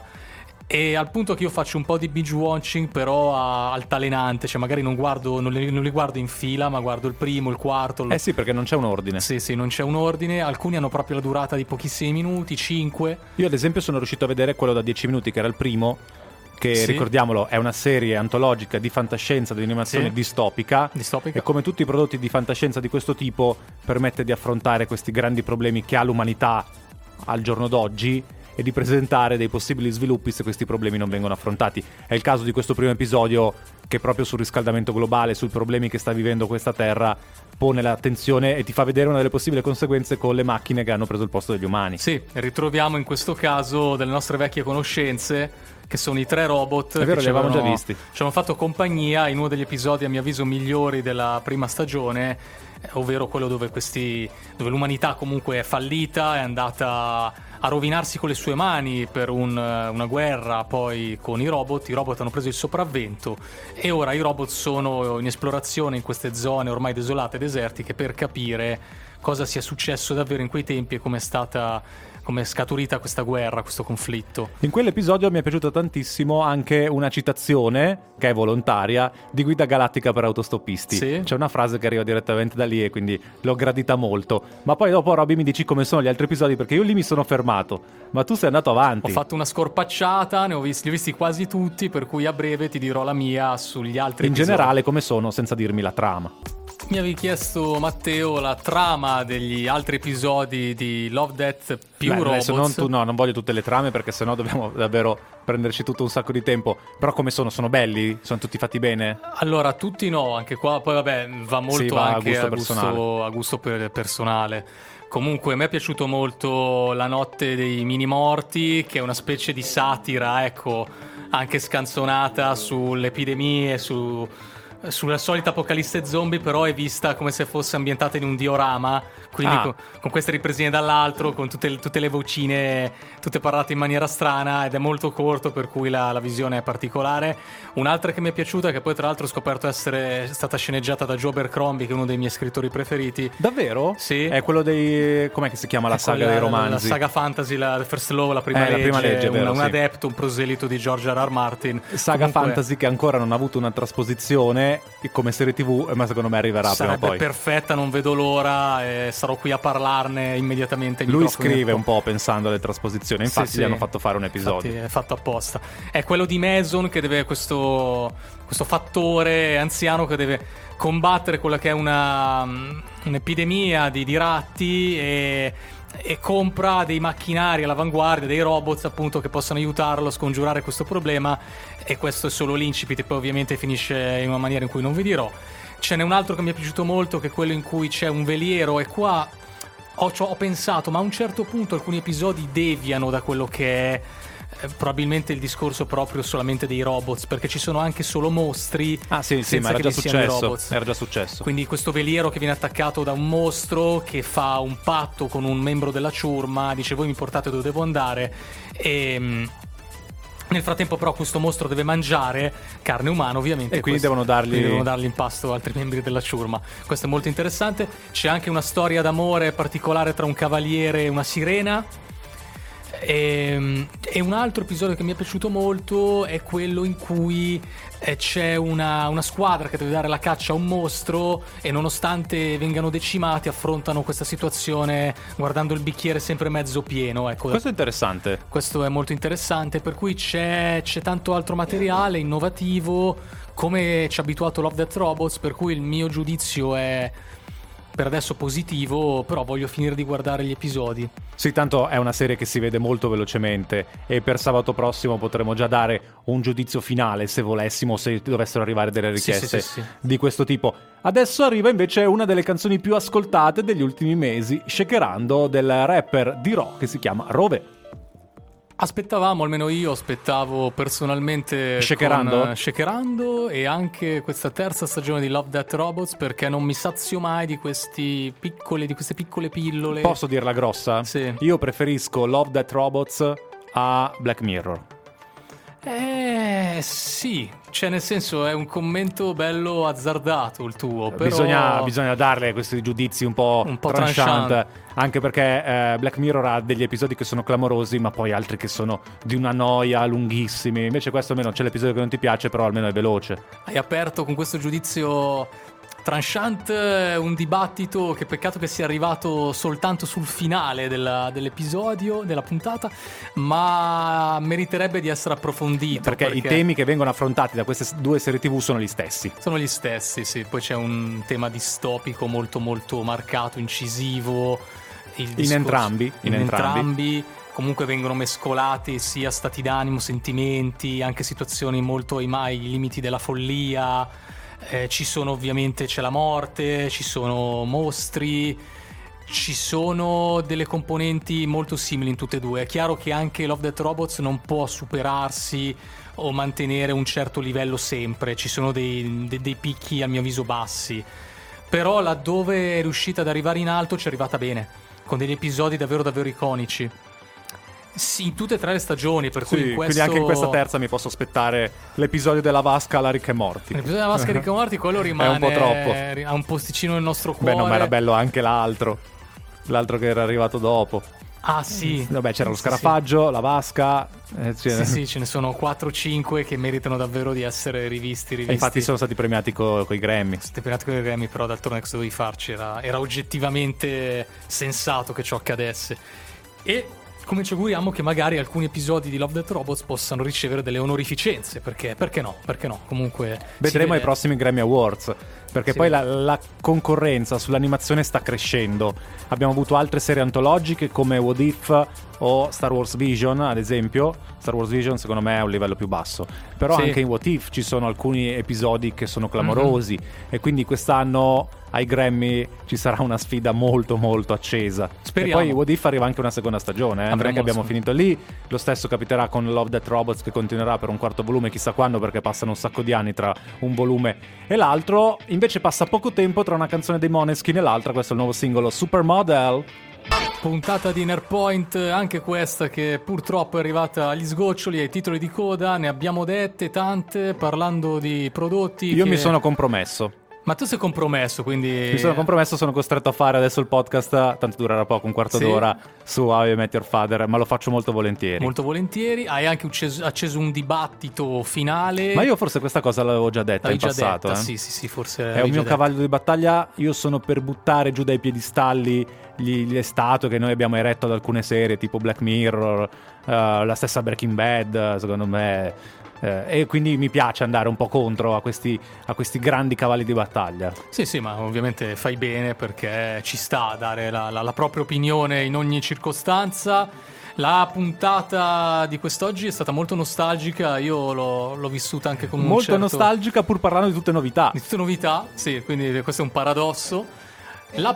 E al punto che io faccio un po' di binge watching, però a, altalenante, cioè magari non guardo, non li, non li guardo in fila, ma guardo il primo, il quarto. Eh sì, perché non c'è un ordine. Sì, sì, non c'è un ordine. Alcuni hanno proprio la durata di pochissimi minuti, cinque. Io ad esempio sono riuscito a vedere quello da dieci minuti, che era il primo, che sì. ricordiamolo è una serie antologica di fantascienza, di animazione sì. distopica, distopica, e come tutti i prodotti di fantascienza di questo tipo permette di affrontare questi grandi problemi che ha l'umanità al giorno d'oggi e di presentare dei possibili sviluppi se questi problemi non vengono affrontati. È il caso di questo primo episodio, che proprio sul riscaldamento globale, sui problemi che sta vivendo questa terra, pone l'attenzione e ti fa vedere una delle possibili conseguenze con le macchine che hanno preso il posto degli umani. Sì, ritroviamo in questo caso delle nostre vecchie conoscenze, che sono i tre robot. È vero, che li avevamo già visti. Ci hanno fatto compagnia in uno degli episodi, a mio avviso, migliori della prima stagione, ovvero quello dove questi dove l'umanità comunque è fallita, è andata a rovinarsi con le sue mani per un, una guerra poi con i robot. I robot hanno preso il sopravvento e ora i robot sono in esplorazione in queste zone ormai desolate e desertiche per capire cosa sia successo davvero in quei tempi e come è stata come è scaturita questa guerra, questo conflitto. In quell'episodio mi è piaciuta tantissimo anche una citazione, che è volontaria, di Guida Galattica per autostoppisti. Sì. C'è una frase che arriva direttamente da lì e quindi l'ho gradita molto. Ma poi dopo, Robby, mi dici come sono gli altri episodi, perché io lì mi sono fermato, ma tu sei andato avanti. Ho fatto una scorpacciata, ne ho visti, li ho visti quasi tutti, per cui a breve ti dirò la mia sugli altri In episodi. generale come sono, senza dirmi la trama. Mi avevi chiesto, Matteo, la trama degli altri episodi di Love, Death più Beh, Robots. adesso non, tu, no, non voglio tutte le trame, perché sennò dobbiamo davvero prenderci tutto un sacco di tempo. Però come sono? Sono belli? Sono tutti fatti bene? Allora, tutti no, anche qua poi vabbè va molto Sì, va a anche gusto a gusto, personale. a gusto per- personale. Comunque a me è piaciuto molto La notte dei mini morti, che è una specie di satira, ecco, anche scanzonata sulle epidemie, su sulla solita apocalisse zombie, però è vista come se fosse ambientata in un diorama, quindi Ah. con, con queste ripresine dall'altro, con tutte, tutte le vocine, tutte parlate in maniera strana, ed è molto corto, per cui la, la visione è particolare. Un'altra che mi è piaciuta, che poi tra l'altro ho scoperto essere stata sceneggiata da Joe Abercrombie, che è uno dei miei scrittori preferiti. Davvero? Sì. È quello dei... com'è che si chiama la È saga quella- dei La romanzi? saga fantasy, la The First Law, la prima Eh, la legge, prima legge, è vero, un, un sì. adepto, un proselito di George R. R. Martin. Saga Comunque, fantasy che ancora non ha avuto una trasposizione come serie tv, ma secondo me arriverà prima o sarebbe poi. perfetta, non vedo l'ora e sarò qui a parlarne immediatamente. ai Lui microfoni. scrive un po' pensando alle trasposizioni, infatti Sì, gli sì. hanno fatto fare un episodio. Infatti è fatto apposta. È quello di Mason, che deve questo, questo fattore anziano che deve combattere quella che è una un'epidemia di, di ratti e, e compra dei macchinari all'avanguardia, dei robots appunto, che possano aiutarlo a scongiurare questo problema, e questo è solo l'incipit, e poi ovviamente finisce in una maniera in cui non vi dirò. Ce n'è un altro che mi è piaciuto molto, che è quello in cui c'è un veliero, e qua ho, ci ho- ho pensato, ma a un certo punto alcuni episodi deviano da quello che è eh, probabilmente il discorso proprio solamente dei robots, perché ci sono anche solo mostri. Ah sì, sì, senza ma era che già vi siano i successo. robots. Era già successo. Quindi questo veliero che viene attaccato da un mostro che fa un patto con un membro della ciurma, dice voi mi portate dove devo andare, e mm, nel frattempo però questo mostro deve mangiare carne umana, ovviamente, E quindi questo- devono dargli- quindi devono dargli in pasto altri membri della ciurma. Questo è molto interessante. C'è anche una storia d'amore particolare tra un cavaliere e una sirena. E, e un altro episodio che mi è piaciuto molto è quello in cui eh, c'è una, una squadra che deve dare la caccia a un mostro, e nonostante vengano decimati affrontano questa situazione guardando il bicchiere sempre mezzo pieno, ecco. Questo è interessante. Questo è molto interessante, per cui c'è, c'è tanto altro materiale innovativo, come ci ha abituato Love, Death Robots, per cui il mio giudizio è per adesso positivo, però voglio finire di guardare gli episodi. Sì, tanto è una serie che si vede molto velocemente e per sabato prossimo potremo già dare un giudizio finale, se volessimo, se dovessero arrivare delle Sì, richieste sì, sì, sì. di questo tipo. Adesso arriva invece una delle canzoni più ascoltate degli ultimi mesi, Shakerando, del rapper di rock che si chiama Rove. Aspettavamo, almeno io aspettavo personalmente Shakerando? con, eh, Shakerando, e anche questa terza stagione di Love, Death Robots, perché non mi sazio mai di questi piccole, di queste piccole pillole. Posso dirla grossa? Sì. Io preferisco Love, Death Robots a Black Mirror. Eh sì, cioè nel senso è un commento bello azzardato il tuo, però Bisogna, bisogna darle questi giudizi un po', Un po' tranchant, tranchant. anche perché eh, Black Mirror ha degli episodi che sono clamorosi, ma poi altri che sono di una noia, lunghissimi. Invece questo almeno c'è l'episodio che non ti piace, però almeno è veloce. hai aperto con questo giudizio tranchant eh, un dibattito, che peccato che sia arrivato soltanto sul finale della- dell'episodio, della puntata, ma meriterebbe di essere approfondito, Perché, i temi che vengono affrontati da queste due serie tivù sono gli stessi. sono gli stessi, sì. Poi c'è un tema distopico molto molto marcato, incisivo. Il discorso- entrambi, in in entrambi. entrambi. Comunque vengono mescolati sia stati d'animo, sentimenti, anche situazioni molto ai mai limiti della follia. Eh, ci sono ovviamente, c'è la morte, ci sono mostri, ci sono delle componenti molto simili in tutte e due. È chiaro che anche Love, Death Robots non può superarsi o mantenere un certo livello sempre, ci sono dei, dei, dei picchi a mio avviso bassi, però laddove è riuscita ad arrivare in alto ci è arrivata bene, con degli episodi davvero davvero iconici. Sì, in tutte e tre le stagioni, per cui Sì, in questo... quindi anche in questa terza mi posso aspettare l'episodio della vasca alla Rick e Morty. L'episodio della maschera di Morti, quello rimane È un po' troppo. ha un posticino nel nostro cuore. Beh, no, ma era bello anche l'altro. L'altro che era arrivato dopo. Ah sì, vabbè, c'era lo sì, scarafaggio, sì. la vasca. Eh, sì, sì, ce ne sono quattro cinque che meritano davvero di essere rivisti. rivisti. E infatti sono stati premiati con i Grammy. Sono stati premiati con i Grammy, però d'altronde che dovevi farci era, era oggettivamente sensato che ciò accadesse. E come ci auguriamo che magari alcuni episodi di Love, Death Robots possano ricevere delle onorificenze, perché, perché no? Perché no? Comunque vedremo ai prossimi Grammy Awards, perché si poi la, la concorrenza sull'animazione sta crescendo. Abbiamo avuto altre serie antologiche come What If o Star Wars Vision, ad esempio. Star Wars Vision secondo me è un livello più basso, però sì. Anche in What If ci sono alcuni episodi che sono clamorosi, mm-hmm. e quindi quest'anno ai Grammy ci sarà una sfida molto molto accesa. Speriamo. E poi What If arriva anche una seconda stagione, eh? Non è che abbiamo finito lì. Lo stesso capiterà con Love, Death Robots, che continuerà per un quarto volume, chissà quando, perché passano un sacco di anni tra un volume e l'altro. Invece passa poco tempo tra una canzone dei Måneskin e l'altra. Questo è il nuovo singolo Supermodel. Puntata di Nerdpoint, anche questa che purtroppo è arrivata agli sgoccioli, ai titoli di coda. Ne abbiamo dette tante parlando di prodotti. Io che... mi sono compromesso. Ma tu sei compromesso, quindi... Mi sono compromesso, sono costretto a fare adesso il podcast, tanto durerà poco, un quarto sì. d'ora, su How I Met Your Father, ma lo faccio molto volentieri. Molto volentieri, hai anche acceso, acceso un dibattito finale. Ma io forse questa cosa l'avevo già detta L'hai in già passato. Detta, eh? Sì, sì, sì, forse è un mio detta. cavallo di battaglia, io sono per buttare giù dai piedistalli gli, le statue che noi abbiamo eretto ad alcune serie, tipo Black Mirror, uh, la stessa Breaking Bad, secondo me... Eh, e quindi mi piace andare un po' contro a questi, a questi grandi cavalli di battaglia. Sì, sì, ma ovviamente fai bene, perché ci sta a dare la, la, la propria opinione in ogni circostanza. La puntata di quest'oggi è stata molto nostalgica, io l'ho, l'ho vissuta anche con un molto certo... nostalgica, pur parlando di tutte novità. Di tutte novità, sì, quindi questo è un paradosso. La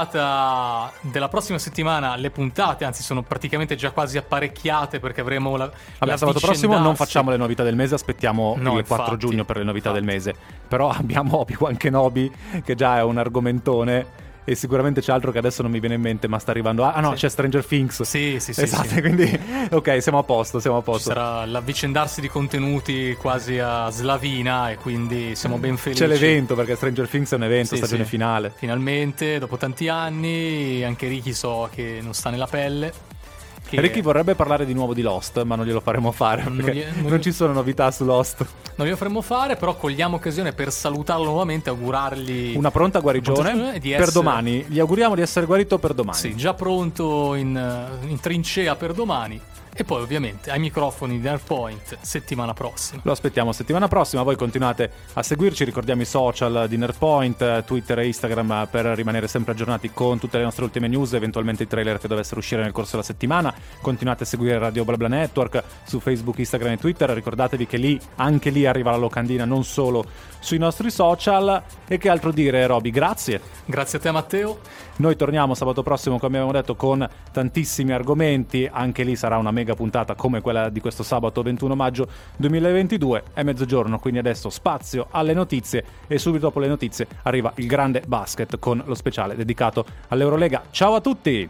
puntata della prossima settimana, le puntate anzi sono praticamente già quasi apparecchiate, perché avremo la, Vabbè, la sabato prossimo non facciamo le novità del mese, aspettiamo no, il infatti, quattro giugno per le novità infatti. del mese. Però abbiamo Obi-Wan Kenobi, che già è un argomentone, e sicuramente c'è altro che adesso non mi viene in mente, ma sta arrivando. Ah no, sì. C'è Stranger Things. Sì, sì, sì. Esatto, sì. Quindi ok, siamo a posto, siamo a posto. Ci sarà l'avvicendarsi di contenuti quasi a slavina, e quindi siamo ben felici. C'è l'evento, perché Stranger Things è un evento, sì, stagione sì. finale. Finalmente, dopo tanti anni, anche Ricky so che non sta nella pelle. Che... Ricky vorrebbe parlare di nuovo di Lost, ma non glielo faremo fare, perché non, gli, non, non ci sono novità su Lost. Non glielo faremo fare, però cogliamo occasione per salutarlo nuovamente, augurargli una pronta guarigione per essere... domani. Gli auguriamo di essere guarito per domani. Sì, già pronto in, in trincea per domani. E poi ovviamente ai microfoni di Nerdpoint settimana prossima. Lo aspettiamo settimana prossima. Voi continuate a seguirci, ricordiamo i social di Nerdpoint, Twitter e Instagram, per rimanere sempre aggiornati con tutte le nostre ultime news, eventualmente i trailer che dovessero uscire nel corso della settimana. Continuate a seguire Radio BlaBla Network su Facebook, Instagram e Twitter. Ricordatevi che lì, anche lì arriva la locandina, non solo sui nostri social. E che altro dire, Roby? Grazie. Grazie a te, Matteo. Noi torniamo sabato prossimo, come abbiamo detto, con tantissimi argomenti. Anche lì sarà una mega puntata come quella di questo sabato ventuno maggio duemilaventidue. È mezzogiorno, quindi adesso spazio alle notizie, e subito dopo le notizie arriva il grande basket con lo speciale dedicato all'Eurolega. Ciao a tutti!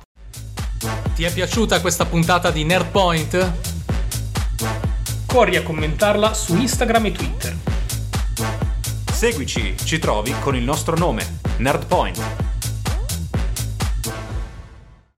Ti è piaciuta questa puntata di Nerdpoint? Corri a commentarla su Instagram e Twitter. Seguici, ci trovi con il nostro nome, Nerdpoint.